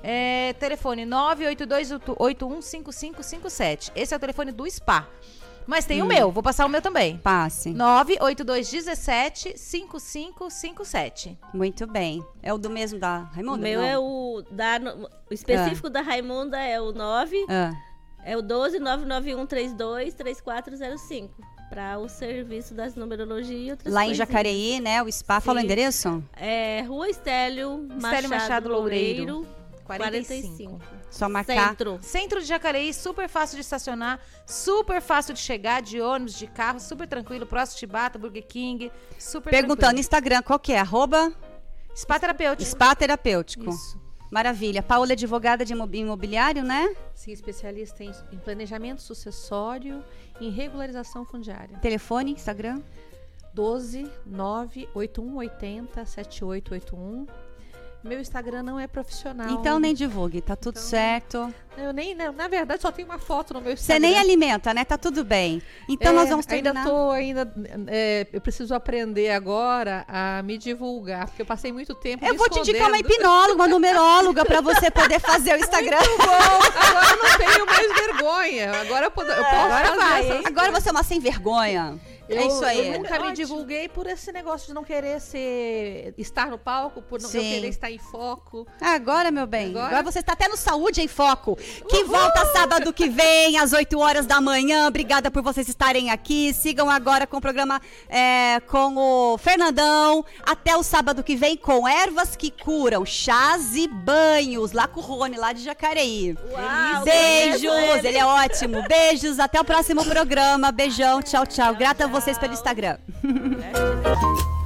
É, telefone nove oito dois oito um cinco cinco cinco sete. Esse é o telefone do spa. Mas tem hum. o meu, vou passar o meu também. Passe. nove oito dois um sete cinco cinco cinco sete. Muito bem. É o do mesmo da Raimunda? O meu Não. é o... Da, o específico ah. da Raimunda é o nove. Ah. É o doze nove nove um três dois três quatro zero cinco. Para o serviço das numerologia e outras Lá coisinhas. em Jacareí, né? O spa. Fala o endereço? É Rua Estélio Machado, Estélio Machado Loureiro. Loureiro quarenta e cinco. Só marcar. Centro. Centro de Jacareí, super fácil de estacionar, super fácil de chegar, de ônibus, de carro, super tranquilo, próximo Chibata, Burger King, super Perguntando tranquilo. no Instagram, qual que é? Arroba? Spa Terapêutico. Spa Terapêutico. Isso. Maravilha. Paola é advogada de imobiliário, né? Sim, especialista em, em planejamento sucessório e em regularização fundiária. Telefone, Instagram? doze nove oito um oito zero sete oito oito um. Meu Instagram não é profissional. Então nem divulgue, tá tudo então, certo. Eu nem, na, na verdade, só tenho uma foto no meu Você Instagram. nem alimenta, né? Tá tudo bem. Então é, nós vamos terminar. Ainda tô, ainda, é, eu preciso aprender agora a me divulgar, porque eu passei muito tempo Eu me vou te indicar uma escondendo. hipnóloga, uma numeróloga, pra você poder fazer o Instagram. Muito bom. Agora eu não tenho mais vergonha. Agora eu, posso, eu posso Agora fazer vai. essas Agora você é uma sem vergonha. Eu, é isso aí. Eu nunca me divulguei por esse negócio de não querer ser, estar no palco, por não eu querer estar em foco. Agora, meu bem, agora, agora você está até no Saúde em Foco, que Uhul! Volta sábado que vem, às oito horas da manhã. Obrigada por vocês estarem aqui. Sigam agora com o programa é, com o Fernandão. Até o sábado que vem com ervas que curam, chás e banhos, lá com o Rony, lá de Jacareí. Uau, Beijos, ele. ele é ótimo. Beijos, até o próximo programa. Beijão, tchau, tchau. Grata a vocês pelo Instagram.